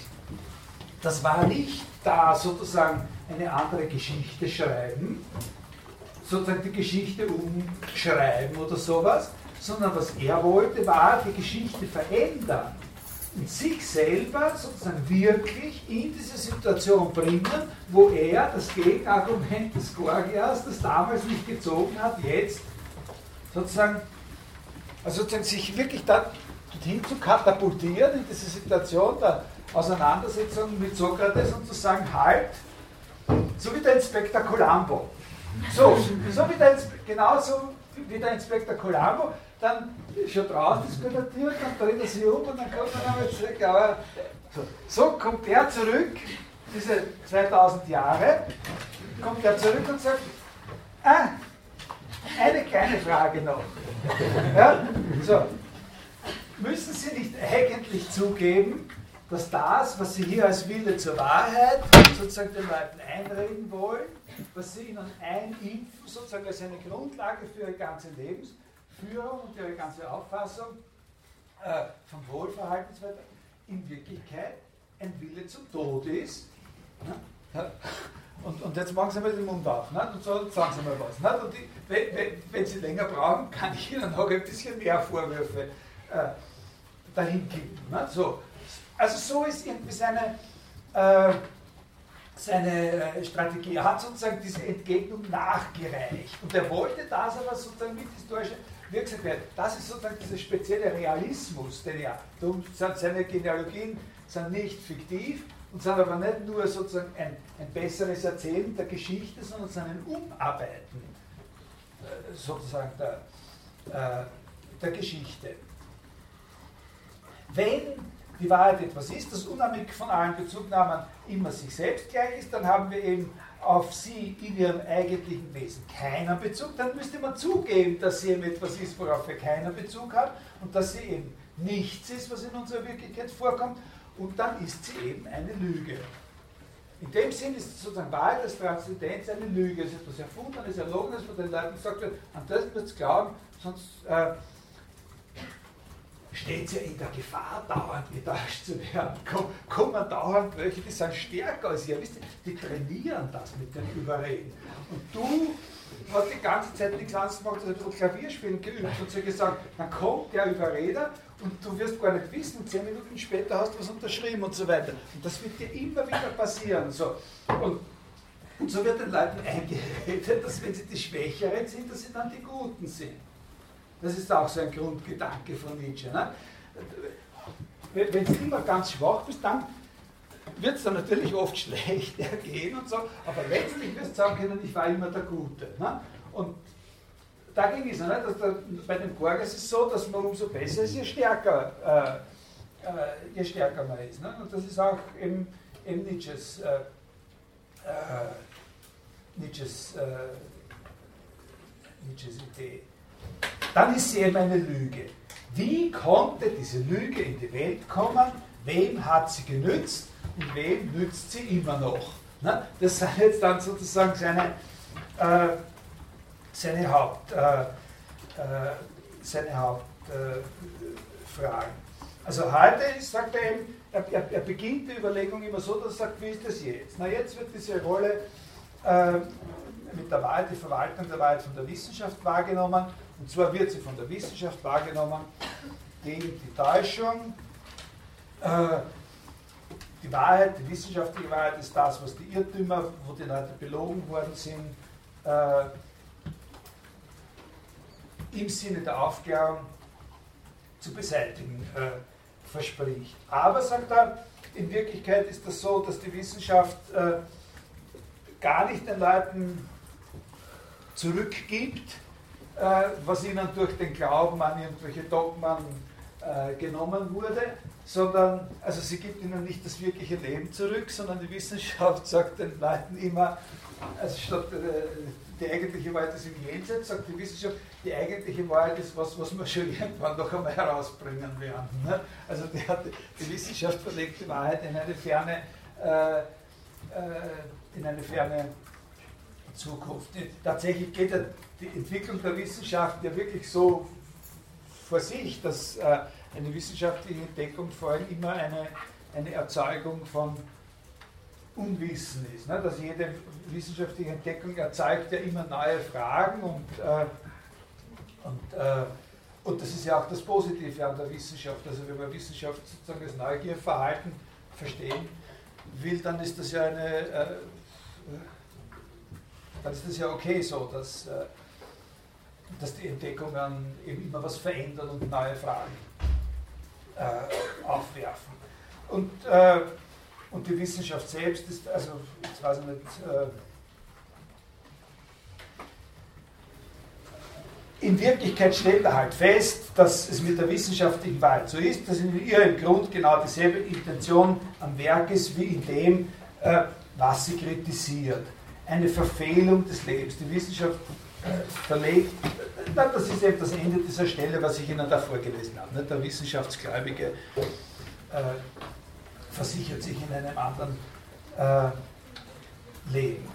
das war nicht da sozusagen eine andere Geschichte schreiben, sozusagen die Geschichte umschreiben oder sowas, sondern was er wollte, war die Geschichte verändern und sich selber sozusagen wirklich in diese Situation bringen, wo er das Gegenargument des Gorgias, das damals nicht gezogen hat, jetzt sozusagen, also sozusagen sich wirklich da dorthin zu katapultieren in diese Situation der Auseinandersetzung mit Sokrates und zu sagen, halt, so wie der Inspektor Columbo. So, so wie der, genauso wie der Inspektor Columbo, dann schon draußen diskutiert, dann dreht er sich um und dann kommt er nochmal zurück. Aber so, so kommt er zurück, diese zweitausend Jahre, kommt er zurück und sagt, ah, eine kleine Frage noch. Ja, so, müssen Sie nicht eigentlich zugeben, dass das, was Sie hier als Wille zur Wahrheit sozusagen den Leuten einreden wollen, was Sie ihnen einimpfen, sozusagen als eine Grundlage für Ihre ganze Lebensführung und Ihre ganze Auffassung äh, von Wohlverhalten und so weiter, in Wirklichkeit ein Wille zum Tod ist. Ne? Und, und jetzt machen Sie mal den Mund auf, ne? Und so sagen Sie mal was. Ne? Und die, wenn, wenn, wenn Sie länger brauchen, kann ich Ihnen noch ein bisschen mehr Vorwürfe äh, dahin kippen. Ne? So. Also so ist irgendwie seine, äh, seine Strategie. Er hat sozusagen diese Entgegnung nachgereicht. Und er wollte das aber sozusagen mit historischer Wirksamkeit. Das ist sozusagen dieser spezielle Realismus, den er, seine Genealogien sind nicht fiktiv und sind aber nicht nur sozusagen ein, ein besseres Erzählen der Geschichte, sondern sind ein Umarbeiten sozusagen der, der Geschichte. Wenn die Wahrheit etwas ist, das unabhängig von allen Bezugnahmen immer sich selbst gleich ist, dann haben wir eben auf sie in ihrem eigentlichen Wesen keinen Bezug. Dann müsste man zugeben, dass sie eben etwas ist, worauf wir keinen Bezug haben und dass sie eben nichts ist, was in unserer Wirklichkeit vorkommt, und dann ist sie eben eine Lüge. In dem Sinn ist sozusagen Wahrheit als Transzendenz eine Lüge. Es ist etwas Erfundenes, Erlogenes, von den Leuten gesagt wird, an das wird es glauben, sonst äh, steht sie ja in der Gefahr, dauernd getäuscht zu werden. Komm, kommen dauernd welche, die sind stärker als ihr. Wisst ihr, die trainieren das mit dem Überreden. Und du hast die ganze Zeit nichts anderes gemacht, als ein bisschen Klavierspielen geübt und so gesagt, dann kommt der Überreder und du wirst gar nicht wissen, zehn Minuten später hast du was unterschrieben und so weiter. Und das wird dir immer wieder passieren. So. Und, und so wird den Leuten eingeredet, dass wenn sie die Schwächeren sind, dass sie dann die Guten sind. Das ist auch so ein Grundgedanke von Nietzsche. Ne? Wenn du immer ganz schwach bist, dann wird es dann natürlich oft schlecht ergehen und so, aber letztlich wirst du sagen können, ich war immer der Gute. Ne? Und dagegen ist es, ne, dass der, bei den Borges ist es so, dass man umso besser ist, je stärker, äh, äh, je stärker man ist. Ne? Und das ist auch eben, eben Nietzsches, äh, äh, Nietzsches, äh, Nietzsches Idee. Dann ist sie eben eine Lüge. Wie konnte diese Lüge in die Welt kommen? Wem hat sie genützt und wem nützt sie immer noch? Ne? Das sind jetzt dann sozusagen seine, äh, seine Haupt, äh, äh, seine Hauptfragen. Äh, also heute sagt er eben, er, er, er beginnt die Überlegung immer so, dass er sagt, wie ist das jetzt? Na, jetzt wird diese Rolle äh, mit der Wahrheit, die Verwaltung der Wahrheit von der Wissenschaft wahrgenommen. Und zwar wird sie von der Wissenschaft wahrgenommen gegen die Täuschung. Äh, die Wahrheit, die wissenschaftliche Wahrheit ist das, was die Irrtümer, wo die Leute belogen worden sind, äh, im Sinne der Aufklärung zu beseitigen äh, verspricht. Aber, sagt er, in Wirklichkeit ist das so, dass die Wissenschaft äh, gar nicht den Leuten zurückgibt, äh, was ihnen durch den Glauben an irgendwelche Dogmen äh, genommen wurde, sondern, also sie gibt ihnen nicht das wirkliche Leben zurück, sondern die Wissenschaft sagt den Leuten immer, also statt äh, die eigentliche Wahrheit ist im Jenseits, sagt die Wissenschaft, die eigentliche Wahrheit ist was, was wir schon irgendwann noch einmal herausbringen werden. Ne? Also die, hat, die Wissenschaft verlegt die Wahrheit in eine ferne, äh, äh, in eine ferne Zukunft. Tatsächlich geht ja die Entwicklung der Wissenschaft ja wirklich so vor sich, dass äh, eine wissenschaftliche Entdeckung vor allem immer eine, eine Erzeugung von Unwissen ist. Ne? Dass jede wissenschaftliche Entdeckung erzeugt ja immer neue Fragen und, äh, und, äh, und das ist ja auch das Positive an der Wissenschaft. Also wenn man Wissenschaft sozusagen als Neugierverhalten verstehen will, dann ist das ja eine äh, dann ist das ja okay so, dass, äh, dass die Entdeckungen eben immer was verändern und neue Fragen äh, aufwerfen. Und, äh, und die Wissenschaft selbst ist, also jetzt weiß ich nicht, äh, in Wirklichkeit stellt er halt fest, dass es mit der wissenschaftlichen Wahrheit so ist, dass in ihrem Grund genau dieselbe Intention am Werk ist, wie in dem, äh, was sie kritisiert. Eine Verfehlung des Lebens. Die Wissenschaft äh, verlegt, äh, das ist eben das Ende dieser Stelle, was ich Ihnen da vorgelesen habe. Ne? Der Wissenschaftsgläubige äh, versichert sich in einem anderen äh, Leben.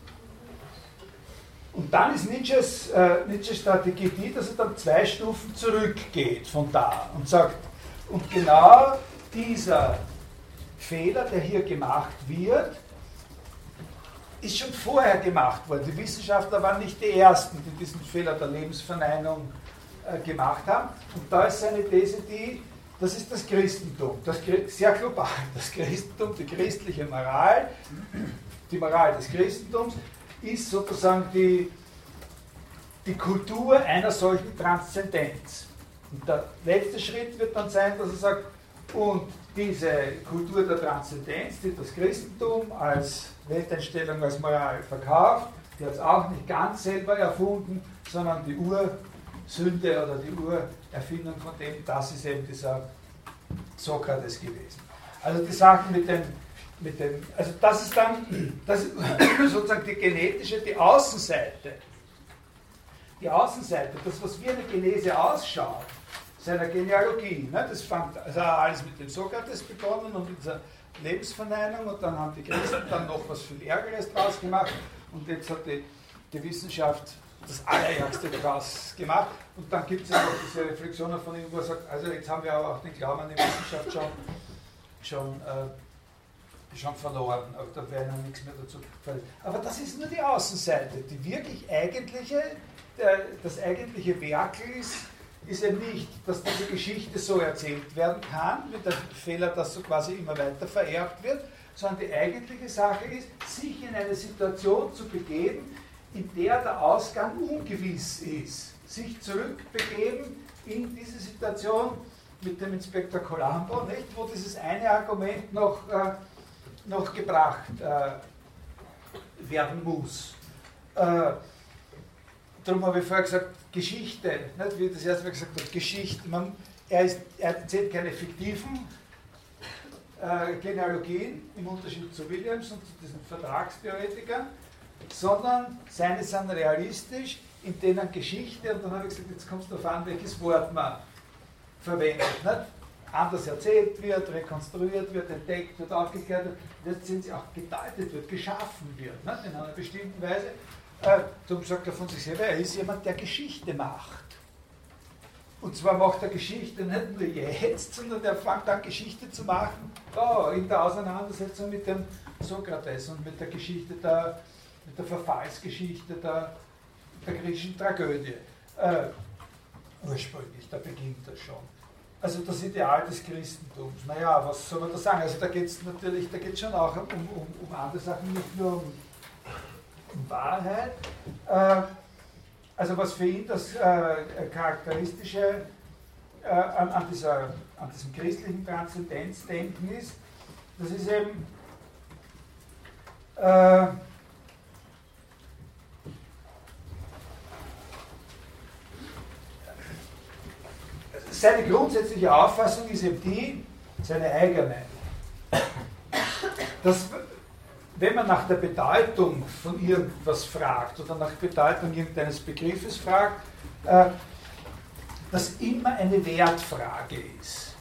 Und dann ist Nietzsches, äh, Nietzsches Strategie die, dass er dann zwei Stufen zurückgeht von da und sagt, und genau dieser Fehler, der hier gemacht wird, ist schon vorher gemacht worden. Die Wissenschaftler waren nicht die Ersten, die diesen Fehler der Lebensverneinung äh, gemacht haben. Und da ist seine These die, das ist das Christentum, das, sehr global, das Christentum, die christliche Moral, die Moral des Christentums ist sozusagen die, die Kultur einer solchen Transzendenz. Und der letzte Schritt wird dann sein, dass er sagt, und diese Kultur der Transzendenz, die das Christentum als Welteinstellung, als Moral verkauft, die hat es auch nicht ganz selber erfunden, sondern die Ursünde oder die Urerfindung von dem, das ist eben dieser Sokrates gewesen. Also die Sachen mit dem, mit dem also das ist dann, das ist sozusagen die genetische, die Außenseite. Die Außenseite, das, was wie eine Genese ausschaut, seiner Genealogie. Ne? Das fängt also alles mit dem Sokrates begonnen und mit dieser Lebensverneinung und dann haben die Christen dann noch was viel Ärgeres draus gemacht und jetzt hat die, die Wissenschaft das Allerärgste daraus gemacht und dann gibt es ja noch diese Reflexionen von ihm, wo er sagt, also jetzt haben wir aber auch den Glauben an die Wissenschaft schon, schon, äh, schon verloren, aber da wäre noch nichts mehr dazu gefallen. Aber das ist nur die Außenseite, die wirklich eigentliche, der, das eigentliche Werkel ist, ist eben nicht, dass diese Geschichte so erzählt werden kann, mit dem Fehler, dass so quasi immer weiter vererbt wird, sondern die eigentliche Sache ist, sich in eine Situation zu begeben, in der der Ausgang ungewiss ist. Sich zurückbegeben in diese Situation mit dem Inspektor Columbo, nicht, wo dieses eine Argument noch, äh, noch gebracht äh, werden muss. Äh, darum habe ich vorher gesagt, Geschichte, nicht, wie ich das erste Mal gesagt habe, Geschichte. Man, er, ist, er erzählt keine fiktiven äh, Genealogien im Unterschied zu Williams und zu diesen Vertragstheoretikern, sondern seine sind realistisch, in denen Geschichte, und dann habe ich gesagt, jetzt kommt es darauf an, welches Wort man verwendet. Nicht? Anders erzählt wird, rekonstruiert wird, entdeckt wird, aufgeklärt wird, jetzt sind sie auch gedeutet wird, geschaffen wird, nicht? In einer bestimmten Weise. Äh, darum sagt er von sich selber, er ist jemand, der Geschichte macht. Und zwar macht er Geschichte nicht nur jetzt, sondern er fängt an, Geschichte zu machen, oh, in der Auseinandersetzung mit dem Sokrates und mit der Geschichte, der, mit der Verfallsgeschichte der, der griechischen Tragödie. Äh, ursprünglich, da beginnt er schon. Also das Ideal des Christentums. Naja, was soll man da sagen? Also da geht es natürlich, da geht es schon auch um, um, um andere Sachen, nicht nur um Wahrheit. Äh, also was für ihn das äh, Charakteristische äh, an, an, dieser, an diesem christlichen Transzendenzdenken ist, das ist eben äh, seine grundsätzliche Auffassung ist eben die, seine eigene, dass wenn man nach der Bedeutung von irgendwas fragt oder nach der Bedeutung irgendeines Begriffes fragt, äh, das immer eine Wertfrage ist.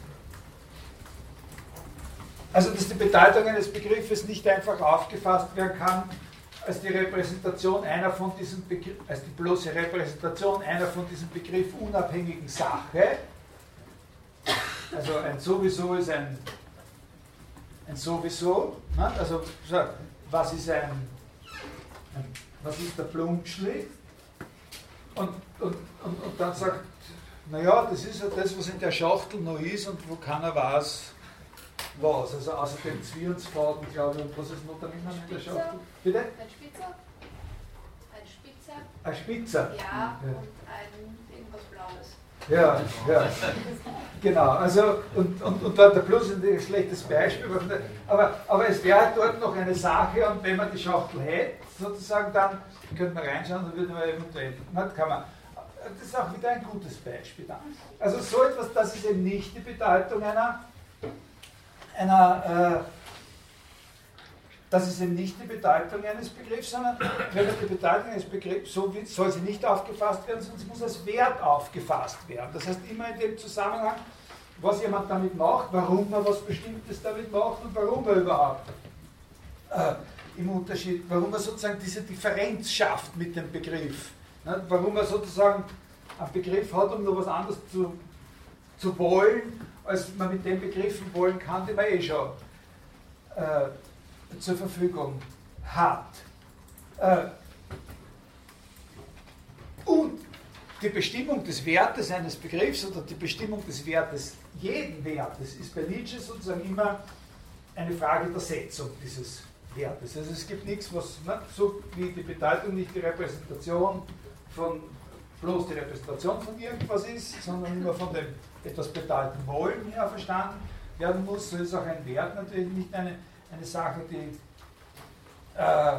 Also dass die Bedeutung eines Begriffes nicht einfach aufgefasst werden kann als die Repräsentation einer von diesem Begriff, als die bloße Repräsentation einer von diesem Begriff unabhängigen Sache. Also ein Sowieso ist ein ein Sowieso, ne? Also was ist ein, ein was ist der Plumpschli? Und, und, und, und dann sagt, naja, das ist ja das, was in der Schachtel noch ist und wo keiner weiß, was. Also außer dem Zwirnsfaden, glaube ich, und was ist noch da in der Schachtel? Bitte? Ein Spitzer. Ein Spitzer. Ein Spitzer? Ja, ja. Und ein irgendwas Blaues. Ja, ja, genau, also und, und, und dann der Plus ist ein schlechtes Beispiel, aber, aber es wäre halt dort noch eine Sache und wenn man die Schachtel hätte, sozusagen, dann könnte man reinschauen, dann würde man eventuell, das kann man, das ist auch wieder ein gutes Beispiel dann. Also so etwas, das ist eben nicht die Bedeutung einer, einer äh, das ist eben nicht die Bedeutung eines Begriffs, sondern wenn man die Bedeutung eines Begriffs so will, soll sie nicht aufgefasst werden, sondern sie muss als Wert aufgefasst werden. Das heißt immer in dem Zusammenhang, was jemand damit macht, warum man was Bestimmtes damit macht und warum er überhaupt äh, im Unterschied, warum er sozusagen diese Differenz schafft mit dem Begriff. Ne? Warum er sozusagen einen Begriff hat, um noch was anderes zu, zu wollen, als man mit den Begriffen wollen kann, die man eh schon äh, zur Verfügung hat. Äh, und die Bestimmung des Wertes eines Begriffs oder die Bestimmung des Wertes jeden Wertes ist bei Nietzsche sozusagen immer eine Frage der Setzung dieses Wertes. Also es gibt nichts, was, ne, so wie die Bedeutung nicht die Repräsentation von, bloß die Repräsentation von irgendwas ist, sondern nur von dem etwas bedeuten wollen her verstanden werden muss, so ist auch ein Wert natürlich nicht eine, eine Sache, die, äh,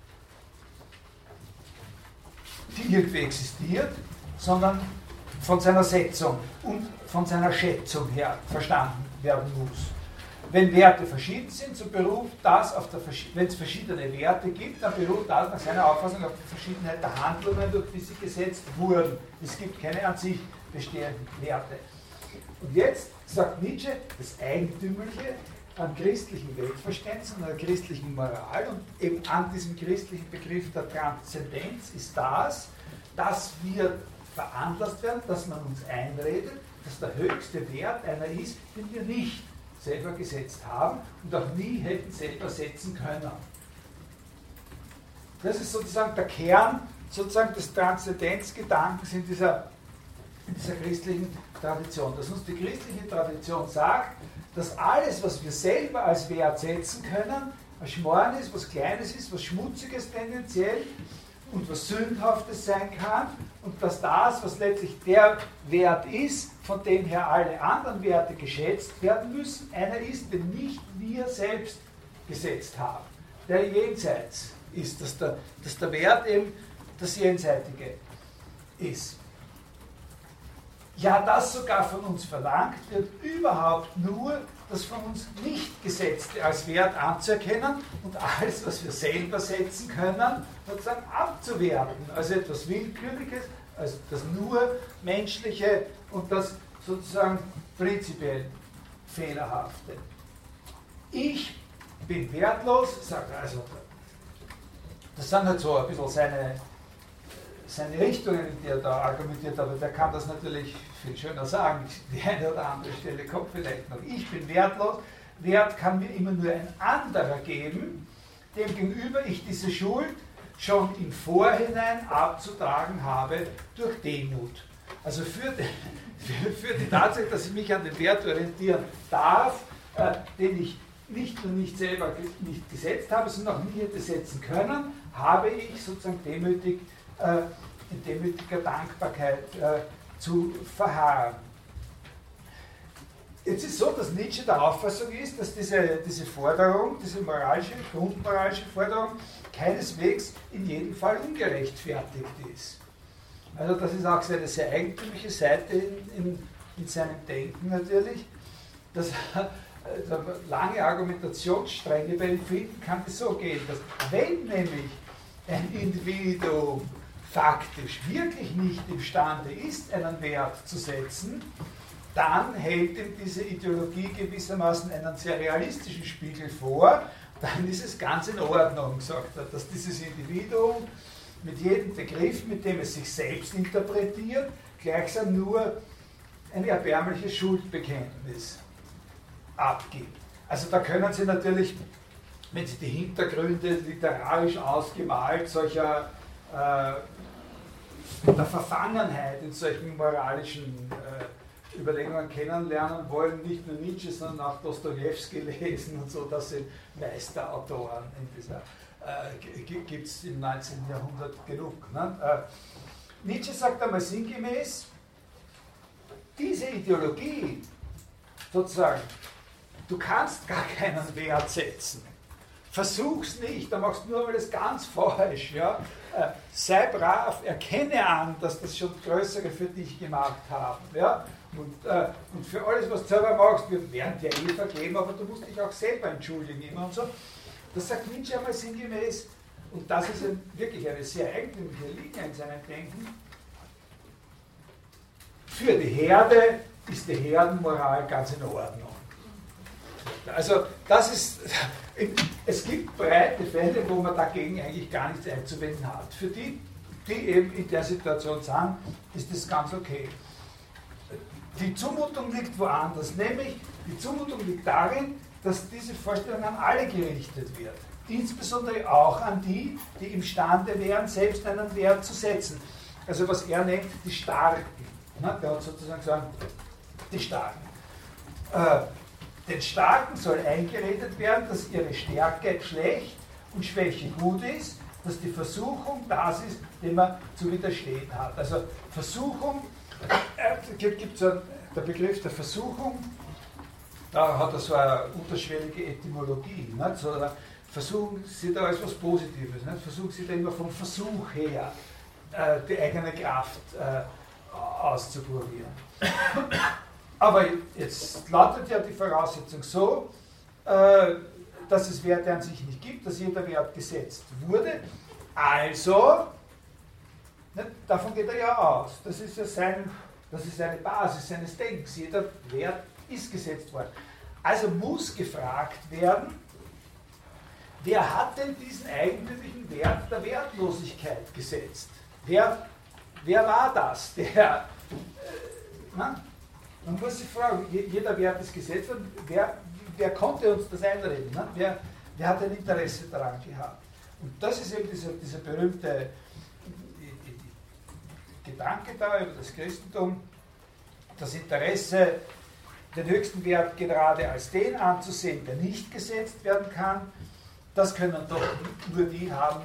die irgendwie existiert, sondern von seiner Setzung und von seiner Schätzung her verstanden werden muss. Wenn Werte verschieden sind, so beruht das auf der, wenn es verschiedene Werte gibt, dann beruht das nach seiner Auffassung auf die Verschiedenheit der Handlungen, durch die sie gesetzt wurden. Es gibt keine an sich bestehenden Werte. Und jetzt sagt Nietzsche, das Eigentümliche am christlichen Weltverständnis und an der christlichen Moral und eben an diesem christlichen Begriff der Transzendenz ist das, dass wir veranlasst werden, dass man uns einredet, dass der höchste Wert einer ist, den wir nicht selber gesetzt haben und auch nie hätten selber setzen können. Das ist sozusagen der Kern sozusagen des Transzendenzgedankens in dieser, in dieser christlichen Tradition. Dass uns die christliche Tradition sagt, dass alles, was wir selber als Wert setzen können, was Schmoren ist, was Kleines ist, was Schmutziges tendenziell und was Sündhaftes sein kann und dass das, was letztlich der Wert ist, von dem her alle anderen Werte geschätzt werden müssen, einer ist, den nicht wir selbst gesetzt haben, der jenseits ist, dass der, dass der Wert eben das Jenseitige ist. Ja, das sogar von uns verlangt wird, überhaupt nur das von uns nicht Gesetzte als Wert anzuerkennen und alles, was wir selber setzen können, sozusagen abzuwerten. Also etwas Willkürliches, also das nur Menschliche und das sozusagen prinzipiell Fehlerhafte. Ich bin wertlos, sagt er also, das sind halt so ein bisschen seine, seine Richtungen, in die er da argumentiert, aber der kann das natürlich viel schöner sagen. Die eine oder andere Stelle kommt vielleicht noch. Ich bin wertlos. Wert kann mir immer nur ein anderer geben, dem gegenüber ich diese Schuld schon im Vorhinein abzutragen habe durch Demut. Also für die, für, für die Tatsache, dass ich mich an den Wert orientieren darf, äh, den ich nicht nur nicht selber nicht gesetzt habe, sondern auch nie hätte setzen können, habe ich sozusagen demütig, äh, in demütiger Dankbarkeit äh, zu verharren. Jetzt ist es so, dass Nietzsche der Auffassung ist, dass diese, diese Forderung, diese moralische, grundmoralische Forderung keineswegs in jedem Fall ungerechtfertigt ist. Also das ist auch eine sehr eigentümliche Seite in, in, in seinem Denken natürlich, dass er lange Argumentationsstränge bei ihm finden kann, es so gehen, dass wenn nämlich ein Individuum faktisch wirklich nicht imstande ist, einen Wert zu setzen, dann hält ihm diese Ideologie gewissermaßen einen sehr realistischen Spiegel vor, dann ist es ganz in Ordnung, sagt er, dass dieses Individuum mit jedem Begriff, mit dem es sich selbst interpretiert, gleichsam nur ein erbärmliches Schuldbekenntnis abgibt. Also da können Sie natürlich, wenn Sie die Hintergründe literarisch ausgemalt solcher äh, der Verfangenheit in solchen moralischen äh, Überlegungen kennenlernen wollen, nicht nur Nietzsche, sondern auch Dostojewski lesen und so, das sind Meisterautoren in dieser, äh, gibt es im neunzehnten Jahrhundert genug. Ne? Äh, Nietzsche sagt einmal sinngemäß, diese Ideologie, sozusagen, du kannst gar keinen Wert setzen. Versuch's nicht, da machst du nur alles ganz falsch. Ja? Äh, sei brav, erkenne an, dass das schon Größere für dich gemacht haben. Ja? Und, äh, und für alles, was du selber machst, wir werden dir eh vergeben, aber du musst dich auch selber entschuldigen immer und so. Das sagt Nietzsche einmal sinngemäß, und das ist ein, wirklich eine sehr eigentümliche Linie in seinem Denken. Für die Herde ist die Herdenmoral ganz in Ordnung. Also das ist, es gibt breite Fälle, wo man dagegen eigentlich gar nichts einzuwenden hat. Für die, die eben in der Situation sind, ist das ganz okay. Die Zumutung liegt woanders, nämlich die Zumutung liegt darin, dass diese Vorstellung an alle gerichtet wird. Insbesondere auch an die, die imstande wären, selbst einen Wert zu setzen. Also was er nennt, die Starken. Der hat sozusagen gesagt, die Starken. Äh, Den Starken soll eingeredet werden, dass ihre Stärke schlecht und Schwäche gut ist, dass die Versuchung das ist, dem man zu widerstehen hat. Also Versuchung, äh, gibt es so der Begriff der Versuchung, da hat er so eine unterschwellige Etymologie. Nicht? So, Versuchen Sie da als was Positives. Nicht? Versuchen Sie da immer vom Versuch her, äh, die eigene Kraft äh, auszuprobieren. Aber jetzt lautet ja die Voraussetzung so, äh, dass es Werte an sich nicht gibt, dass jeder Wert gesetzt wurde. Also, ne, davon geht er ja aus. Das ist ja sein, das ist eine Basis seines Denkens. Jeder Wert ist gesetzt worden. Also muss gefragt werden, wer hat denn diesen eigentümlichen Wert der Wertlosigkeit gesetzt? Wer, wer war das? Der, äh, na? Man muss sich fragen, jeder Wert ist gesetzt worden, wer, wer konnte uns das einreden? Ne? Wer, wer hat ein Interesse daran gehabt? Und das ist eben dieser, dieser berühmte Gedanke da über das Christentum, das Interesse, den höchsten Wert gerade als den anzusehen, der nicht gesetzt werden kann. Das können doch nur die haben,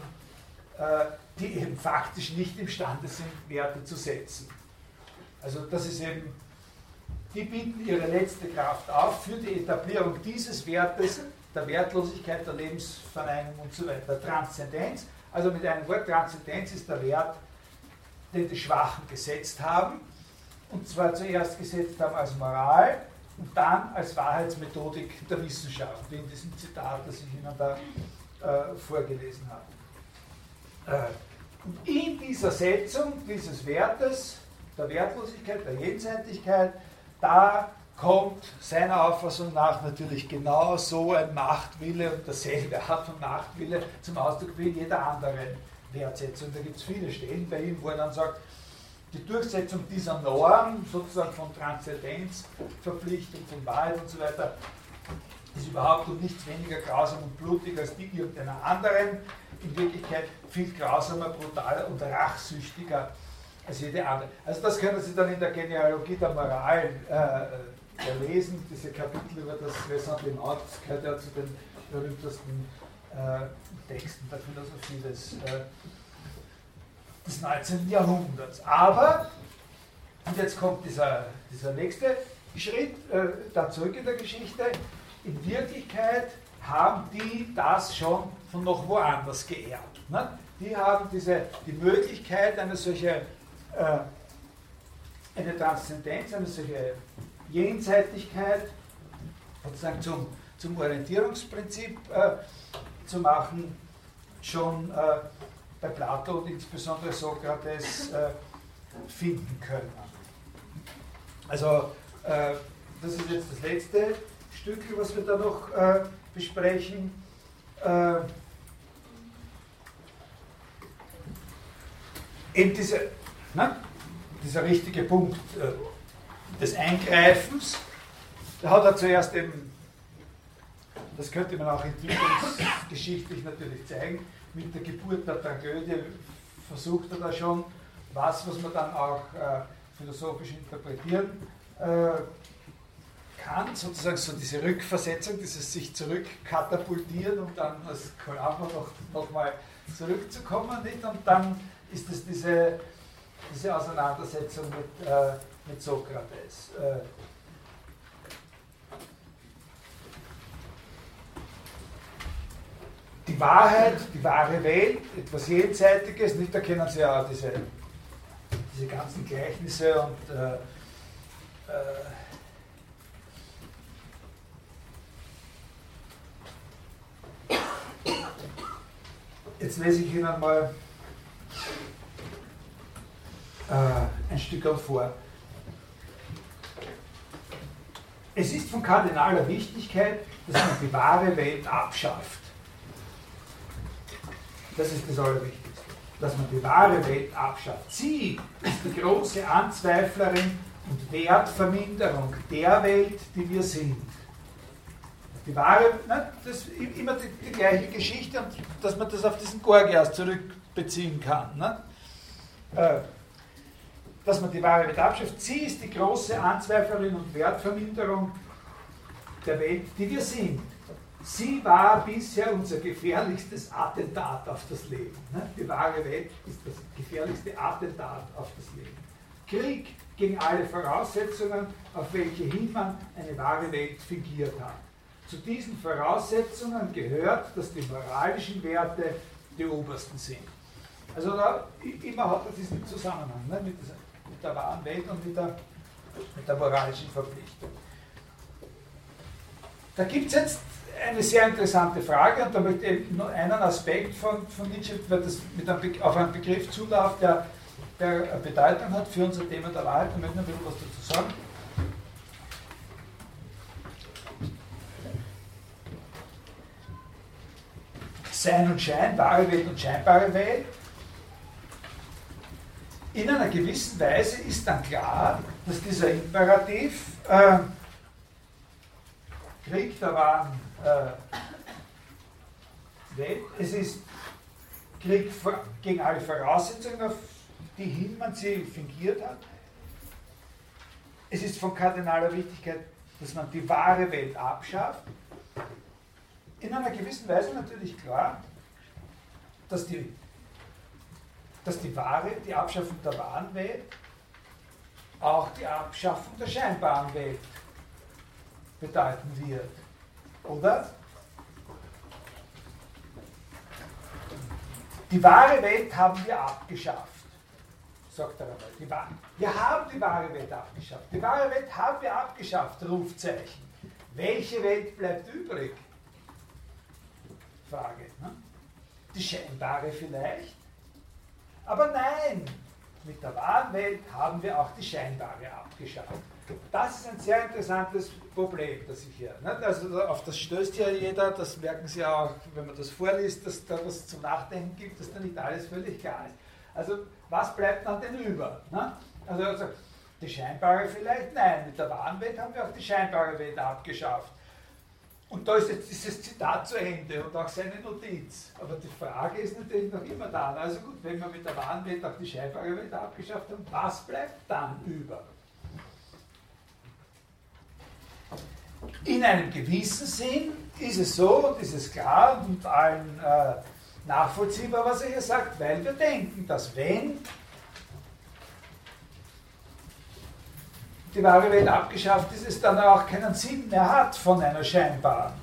die eben faktisch nicht imstande sind, Werte zu setzen. Also das ist eben, die bieten ihre letzte Kraft auf für die Etablierung dieses Wertes, der Wertlosigkeit, der Lebensverneinung und so weiter, der Transzendenz. Also mit einem Wort, Transzendenz ist der Wert, den die Schwachen gesetzt haben, und zwar zuerst gesetzt haben als Moral und dann als Wahrheitsmethodik der Wissenschaft, wie in diesem Zitat, das ich Ihnen da äh, vorgelesen habe. Äh, und in dieser Setzung dieses Wertes, der Wertlosigkeit, der Jenseitigkeit, da kommt seiner Auffassung nach natürlich genau so ein Machtwille und derselbe Art von Machtwille zum Ausdruck wie in jeder anderen Wertsetzung. Da gibt es viele Stellen bei ihm, wo er dann sagt, die Durchsetzung dieser Norm, sozusagen von Transzendenz, Verpflichtung, von Wahrheit und so weiter, ist überhaupt um nichts weniger grausam und blutig als die irgendeiner anderen. In Wirklichkeit viel grausamer, brutaler und rachsüchtiger als jede andere. Also das können Sie dann in der Genealogie der Moral äh, lesen, diese Kapitel über das Ressentiment, das gehört ja zu den berühmtesten äh, Texten der Philosophie des, äh, des neunzehnten Jahrhunderts. Aber, und jetzt kommt dieser, dieser nächste Schritt, äh, da zurück in der Geschichte, in Wirklichkeit haben die das schon von noch woanders geerbt. Ne? Die haben diese, die Möglichkeit, eine solche äh, eine Transzendenz, eine solche Jenseitigkeit sozusagen zum, zum Orientierungsprinzip äh, zu machen, schon äh, bei Plato und insbesondere Sokrates äh, finden können. Also äh, das ist jetzt das letzte Stück, was wir da noch äh, besprechen. Äh, eben diese, ne, dieser richtige Punkt äh, des Eingreifens, da hat er zuerst eben, das könnte man auch entwicklungsgeschichtlich natürlich zeigen, mit der Geburt der Tragödie versucht er da schon was, was man dann auch äh, philosophisch interpretieren äh, kann, sozusagen so diese Rückversetzung, dieses sich zurückkatapultieren und dann als Kollabor noch, noch mal zurückzukommen, nicht? Und dann ist es diese, diese Auseinandersetzung mit, äh, mit Sokrates. Äh, Die Wahrheit, die wahre Welt, etwas Jenseitiges, nicht, da kennen Sie ja diese, diese ganzen Gleichnisse und äh, äh, jetzt lese ich Ihnen mal äh, ein Stück vor. Es ist von kardinaler Wichtigkeit, dass man die wahre Welt abschafft. Das ist das Allerwichtigste, dass man die wahre Welt abschafft. Sie ist die große Anzweiflerin und Wertverminderung der Welt, die wir sind. Die wahre, ne, das ist immer die, die gleiche Geschichte, und dass man das auf diesen Gorgias zurückbeziehen kann. Ne? Äh, dass man die wahre Welt abschafft. Sie ist die große Anzweiflerin und Wertverminderung der Welt, die wir sind. Sie war bisher unser gefährlichstes Attentat auf das Leben. Die wahre Welt ist das gefährlichste Attentat auf das Leben. Krieg gegen alle Voraussetzungen, auf welche hin man eine wahre Welt fingiert hat. Zu diesen Voraussetzungen gehört, dass die moralischen Werte die obersten sind. Also da immer hat er diesen Zusammenhang, ne, mit, dieser, mit der wahren Welt und mit der, mit der moralischen Verpflichtung. Da gibt es jetzt eine sehr interessante Frage, und da möchte ich nur einen Aspekt von, von Nietzsche, weil das mit einem auf einen Begriff zulauft, der, der Bedeutung hat für unser Thema der Wahrheit. Da möchte ich noch ein bisschen was dazu sagen. Sein und Schein, wahre Welt und scheinbare Welt. In einer gewissen Weise ist dann klar, dass dieser Imperativ äh, Krieg der wahren äh, Welt, es ist Krieg gegen alle Voraussetzungen, auf die hin man sie fingiert hat. Es ist von kardinaler Wichtigkeit, dass man die wahre Welt abschafft. In einer gewissen Weise natürlich klar, dass die, dass die wahre, die Abschaffung der wahren Welt auch die Abschaffung der scheinbaren Welt bedeuten wird. Oder? Die wahre Welt haben wir abgeschafft, sagt er einmal. Die wahre, wir haben die wahre Welt abgeschafft. Die wahre Welt haben wir abgeschafft, Rufzeichen. Welche Welt bleibt übrig? Frage. Ne? Die scheinbare vielleicht? Aber nein, mit der wahren Welt haben wir auch die scheinbare abgeschafft. Das ist ein sehr interessantes Problem, das ich hier. Ne? Also auf das stößt ja jeder, das merken Sie auch, wenn man das vorliest, dass da was zum Nachdenken gibt, dass da nicht alles völlig klar ist. Also was bleibt dann denn über? Ne? Also, also die scheinbare vielleicht? Nein, mit der wahren Welt haben wir auch die scheinbare Welt abgeschafft. Und da ist jetzt dieses Zitat zu Ende und auch seine Notiz. Aber die Frage ist natürlich noch immer da. Also gut, wenn wir mit der wahren Welt auch die scheinbare Welt abgeschafft haben, was bleibt dann über? In einem gewissen Sinn ist es so und ist es klar und allen äh, nachvollziehbar, was er hier sagt, weil wir denken, dass wenn die wahre Welt abgeschafft ist, es dann auch keinen Sinn mehr hat, von einer scheinbaren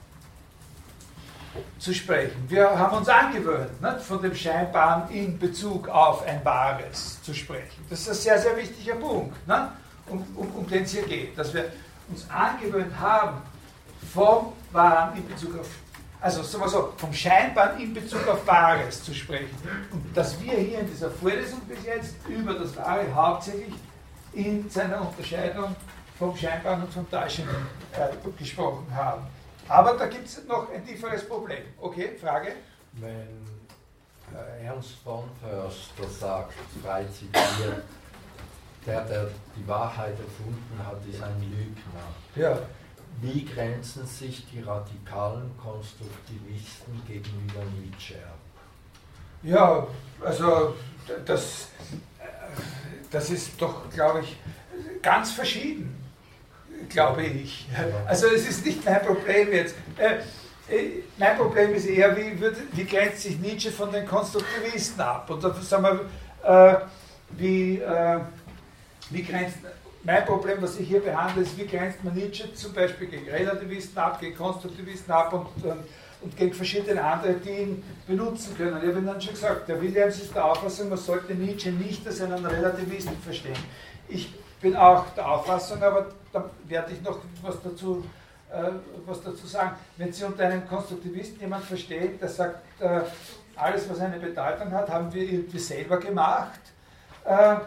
zu sprechen. Wir haben uns angewöhnt, nicht, von dem Scheinbaren in Bezug auf ein Wahres zu sprechen. Das ist ein sehr, sehr wichtiger Punkt, nicht, um, um, um den es hier geht, dass wir uns angewöhnt haben, vom Wahren in Bezug auf, also sagen wir so, vom Scheinbaren in Bezug auf Wahres zu sprechen. Und dass wir hier in dieser Vorlesung bis jetzt über das Wahre hauptsächlich in seiner Unterscheidung vom Scheinbaren und vom Täuschenden äh, gesprochen haben. Aber da gibt es noch ein tieferes Problem. Okay, Frage? Wenn äh, Ernst von Förster sagt, frei zitiert, der, der die Wahrheit erfunden hat, ist ein Lügner. Ja. Wie grenzen sich die radikalen Konstruktivisten gegenüber Nietzsche ab? Ja, also das, das ist doch, glaube ich, ganz verschieden, glaube ich. Also es ist nicht mein Problem jetzt. Äh, mein Problem ist eher, wie, wird, wie grenzt sich Nietzsche von den Konstruktivisten ab? Und da sagen wir, äh, wie, äh, wie grenzt, mein Problem, was ich hier behandle, ist, wie grenzt man Nietzsche zum Beispiel gegen Relativisten ab, gegen Konstruktivisten ab und, und, und gegen verschiedene andere, die ihn benutzen können. Ich habe Ihnen dann schon gesagt, der Williams ist der Auffassung, man sollte Nietzsche nicht als einen Relativisten verstehen. Ich bin auch der Auffassung, aber da werde ich noch was dazu, äh, was dazu sagen. Wenn Sie unter einem Konstruktivisten jemand verstehen, der sagt, äh, alles, was eine Bedeutung hat, haben wir irgendwie selber gemacht, äh,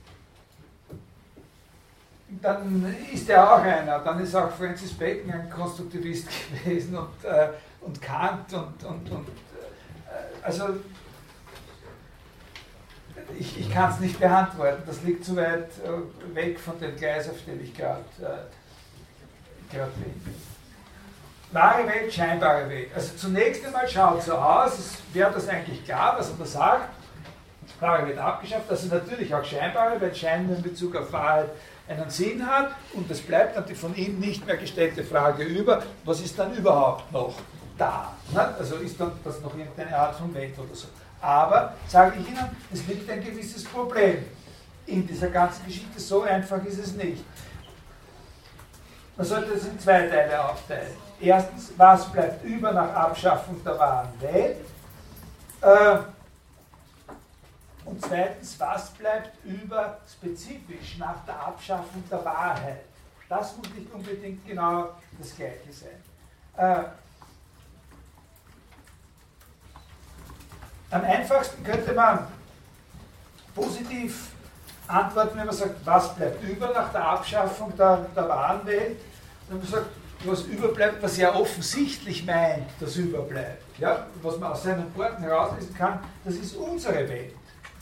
dann ist er auch einer. Dann ist auch Francis Bacon ein Konstruktivist gewesen und, äh, und Kant und, und, und äh, also ich, ich kann es nicht beantworten. Das liegt zu weit äh, weg von dem Gleis, auf dem ich gerade äh, bin. Wahre Welt, scheinbare Welt. Also zunächst einmal schaut so aus, es wäre das eigentlich klar, was er da sagt. Wahre Welt abgeschafft, also natürlich auch scheinbare, weil Schein in Bezug auf Wahrheit einen Sinn hat und es bleibt dann die von ihm nicht mehr gestellte Frage über, was ist dann überhaupt noch da? Ne? Also ist dann das noch irgendeine Art von Welt oder so. Aber, sage ich Ihnen, es liegt ein gewisses Problem in dieser ganzen Geschichte, so einfach ist es nicht. Man sollte das in zwei Teile aufteilen. Erstens, was bleibt über nach Abschaffung der wahren Welt? Äh, und zweitens, was bleibt über spezifisch nach der Abschaffung der Wahrheit? Das muss nicht unbedingt genau das Gleiche sein. Äh, am einfachsten könnte man positiv antworten, wenn man sagt, was bleibt über nach der Abschaffung der, der wahren Welt? Wenn man sagt, was überbleibt, was ja offensichtlich meint, das überbleibt, ja, was man aus seinen Worten herauslesen kann, das ist unsere Welt.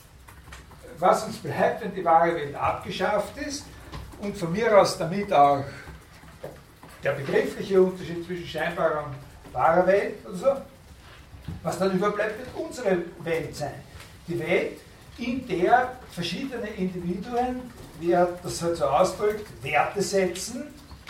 Was uns bleibt, wenn die wahre Welt abgeschafft ist und von mir aus damit auch der begriffliche Unterschied zwischen scheinbarer und wahrer Welt oder so, was dann überbleibt, wird unsere Welt sein. Die Welt, in der verschiedene Individuen, wie er das halt so ausdrückt, Werte setzen,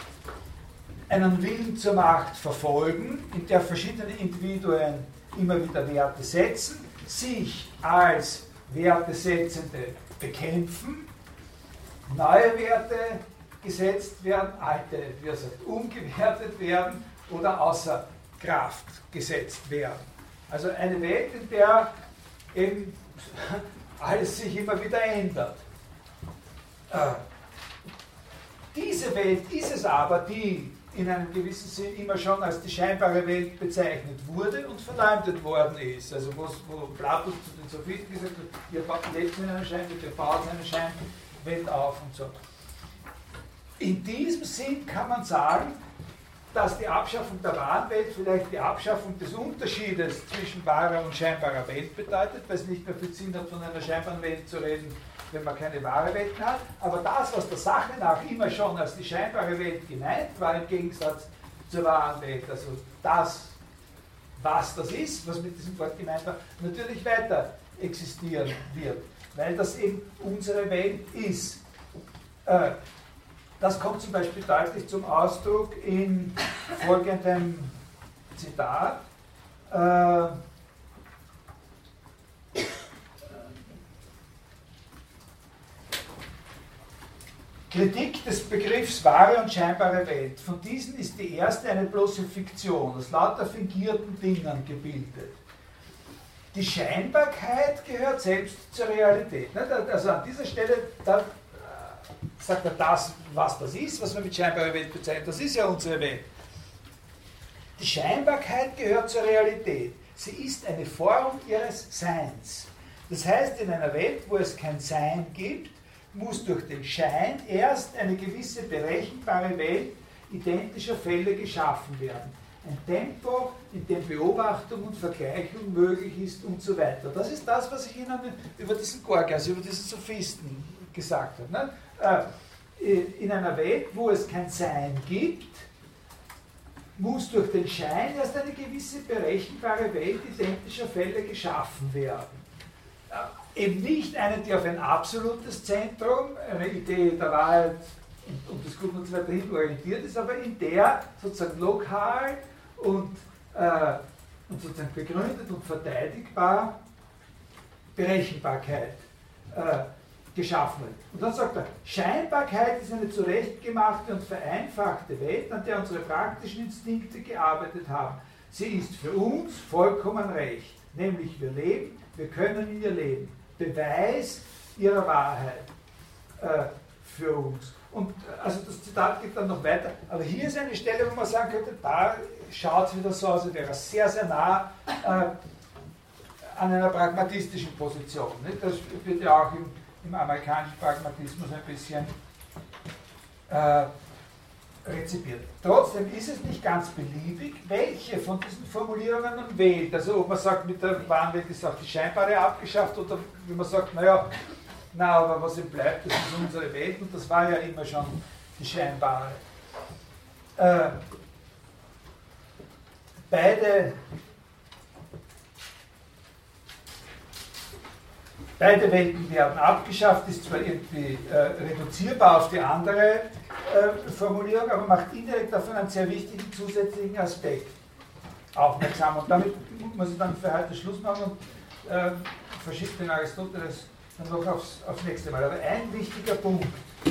einen Willen zur Macht verfolgen, in der verschiedene Individuen immer wieder Werte setzen, sich als Wertesetzende bekämpfen, neue Werte gesetzt werden, alte, wie er sagt, umgewertet werden oder außer Kraft gesetzt werden. Also eine Welt, in der eben alles sich immer wieder ändert. Äh, diese Welt ist es aber, die in einem gewissen Sinn immer schon als die scheinbare Welt bezeichnet wurde und verleumdet worden ist. Also wo, wo Plato zu den Sophisten gesagt hat, ihr lebt in einer Scheinwelt, ihr baut eine Scheinwelt auf und so. In diesem Sinn kann man sagen, dass die Abschaffung der wahren Welt vielleicht die Abschaffung des Unterschiedes zwischen wahrer und scheinbarer Welt bedeutet, weil es nicht mehr viel Sinn hat, von einer scheinbaren Welt zu reden, wenn man keine wahre Welt mehr hat. Aber das, was der Sache nach immer schon als die scheinbare Welt gemeint war, im Gegensatz zur wahren Welt, also das, was das ist, was mit diesem Wort gemeint war, natürlich weiter existieren wird, weil das eben unsere Welt ist. Äh, Das kommt zum Beispiel deutlich zum Ausdruck in folgendem Zitat. Äh, Kritik des Begriffs wahre und scheinbare Welt. Von diesen ist die erste eine bloße Fiktion, aus lauter fingierten Dingen gebildet. Die Scheinbarkeit gehört selbst zur Realität. Also an dieser Stelle, da sagt er das, was das ist, was man mit scheinbarer Welt bezeichnet, das ist ja unsere Welt. Die Scheinbarkeit gehört zur Realität. Sie ist eine Form ihres Seins. Das heißt, in einer Welt, wo es kein Sein gibt, muss durch den Schein erst eine gewisse berechenbare Welt identischer Fälle geschaffen werden. Ein Tempo, in dem Beobachtung und Vergleichung möglich ist und so weiter. Das ist das, was ich Ihnen über diesen Gorgias, über diesen Sophisten gesagt habe. Ne? In einer Welt, wo es kein Sein gibt, muss durch den Schein erst eine gewisse berechenbare Welt identischer Fälle geschaffen werden. Eben nicht eine, die auf ein absolutes Zentrum, eine Idee der Wahrheit und des Guten und so weiter hin orientiert ist, aber in der sozusagen lokal und, äh, und sozusagen begründet und verteidigbar Berechenbarkeit äh, geschaffen wird. Und dann sagt er, Scheinbarkeit ist eine zurechtgemachte und vereinfachte Welt, an der unsere praktischen Instinkte gearbeitet haben. Sie ist für uns vollkommen recht, nämlich wir leben, wir können in ihr leben. Beweis ihrer Wahrheit äh, für uns. Und also das Zitat geht dann noch weiter, aber hier ist eine Stelle, wo man sagen könnte, da schaut es wieder so aus, als wäre es sehr, sehr nah äh, an einer pragmatistischen Position. Nicht? Das wird ja auch im, im amerikanischen Pragmatismus ein bisschen äh, rezipiert. Trotzdem ist es nicht ganz beliebig, welche von diesen Formulierungen man wählt. Also ob man sagt, mit der wahren Welt ist auch die scheinbare abgeschafft oder wenn man sagt, naja, na, aber was ihm bleibt, das ist unsere Welt und das war ja immer schon die scheinbare. Äh, beide beide Welten werden abgeschafft, ist zwar irgendwie äh, reduzierbar auf die andere äh, Formulierung, aber macht indirekt auf einen sehr wichtigen zusätzlichen Aspekt aufmerksam. Und damit muss ich dann für heute Schluss machen und äh, verschiebt den Aristoteles dann noch aufs, aufs nächste Mal. Aber ein wichtiger Punkt.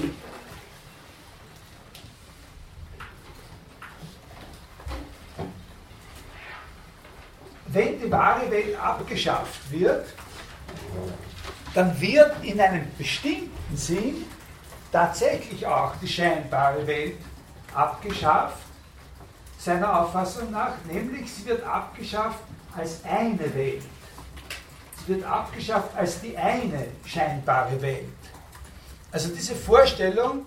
Wenn die wahre Welt abgeschafft wird, dann wird in einem bestimmten Sinn tatsächlich auch die scheinbare Welt abgeschafft, seiner Auffassung nach, nämlich sie wird abgeschafft als eine Welt. Sie wird abgeschafft als die eine scheinbare Welt. Also diese Vorstellung,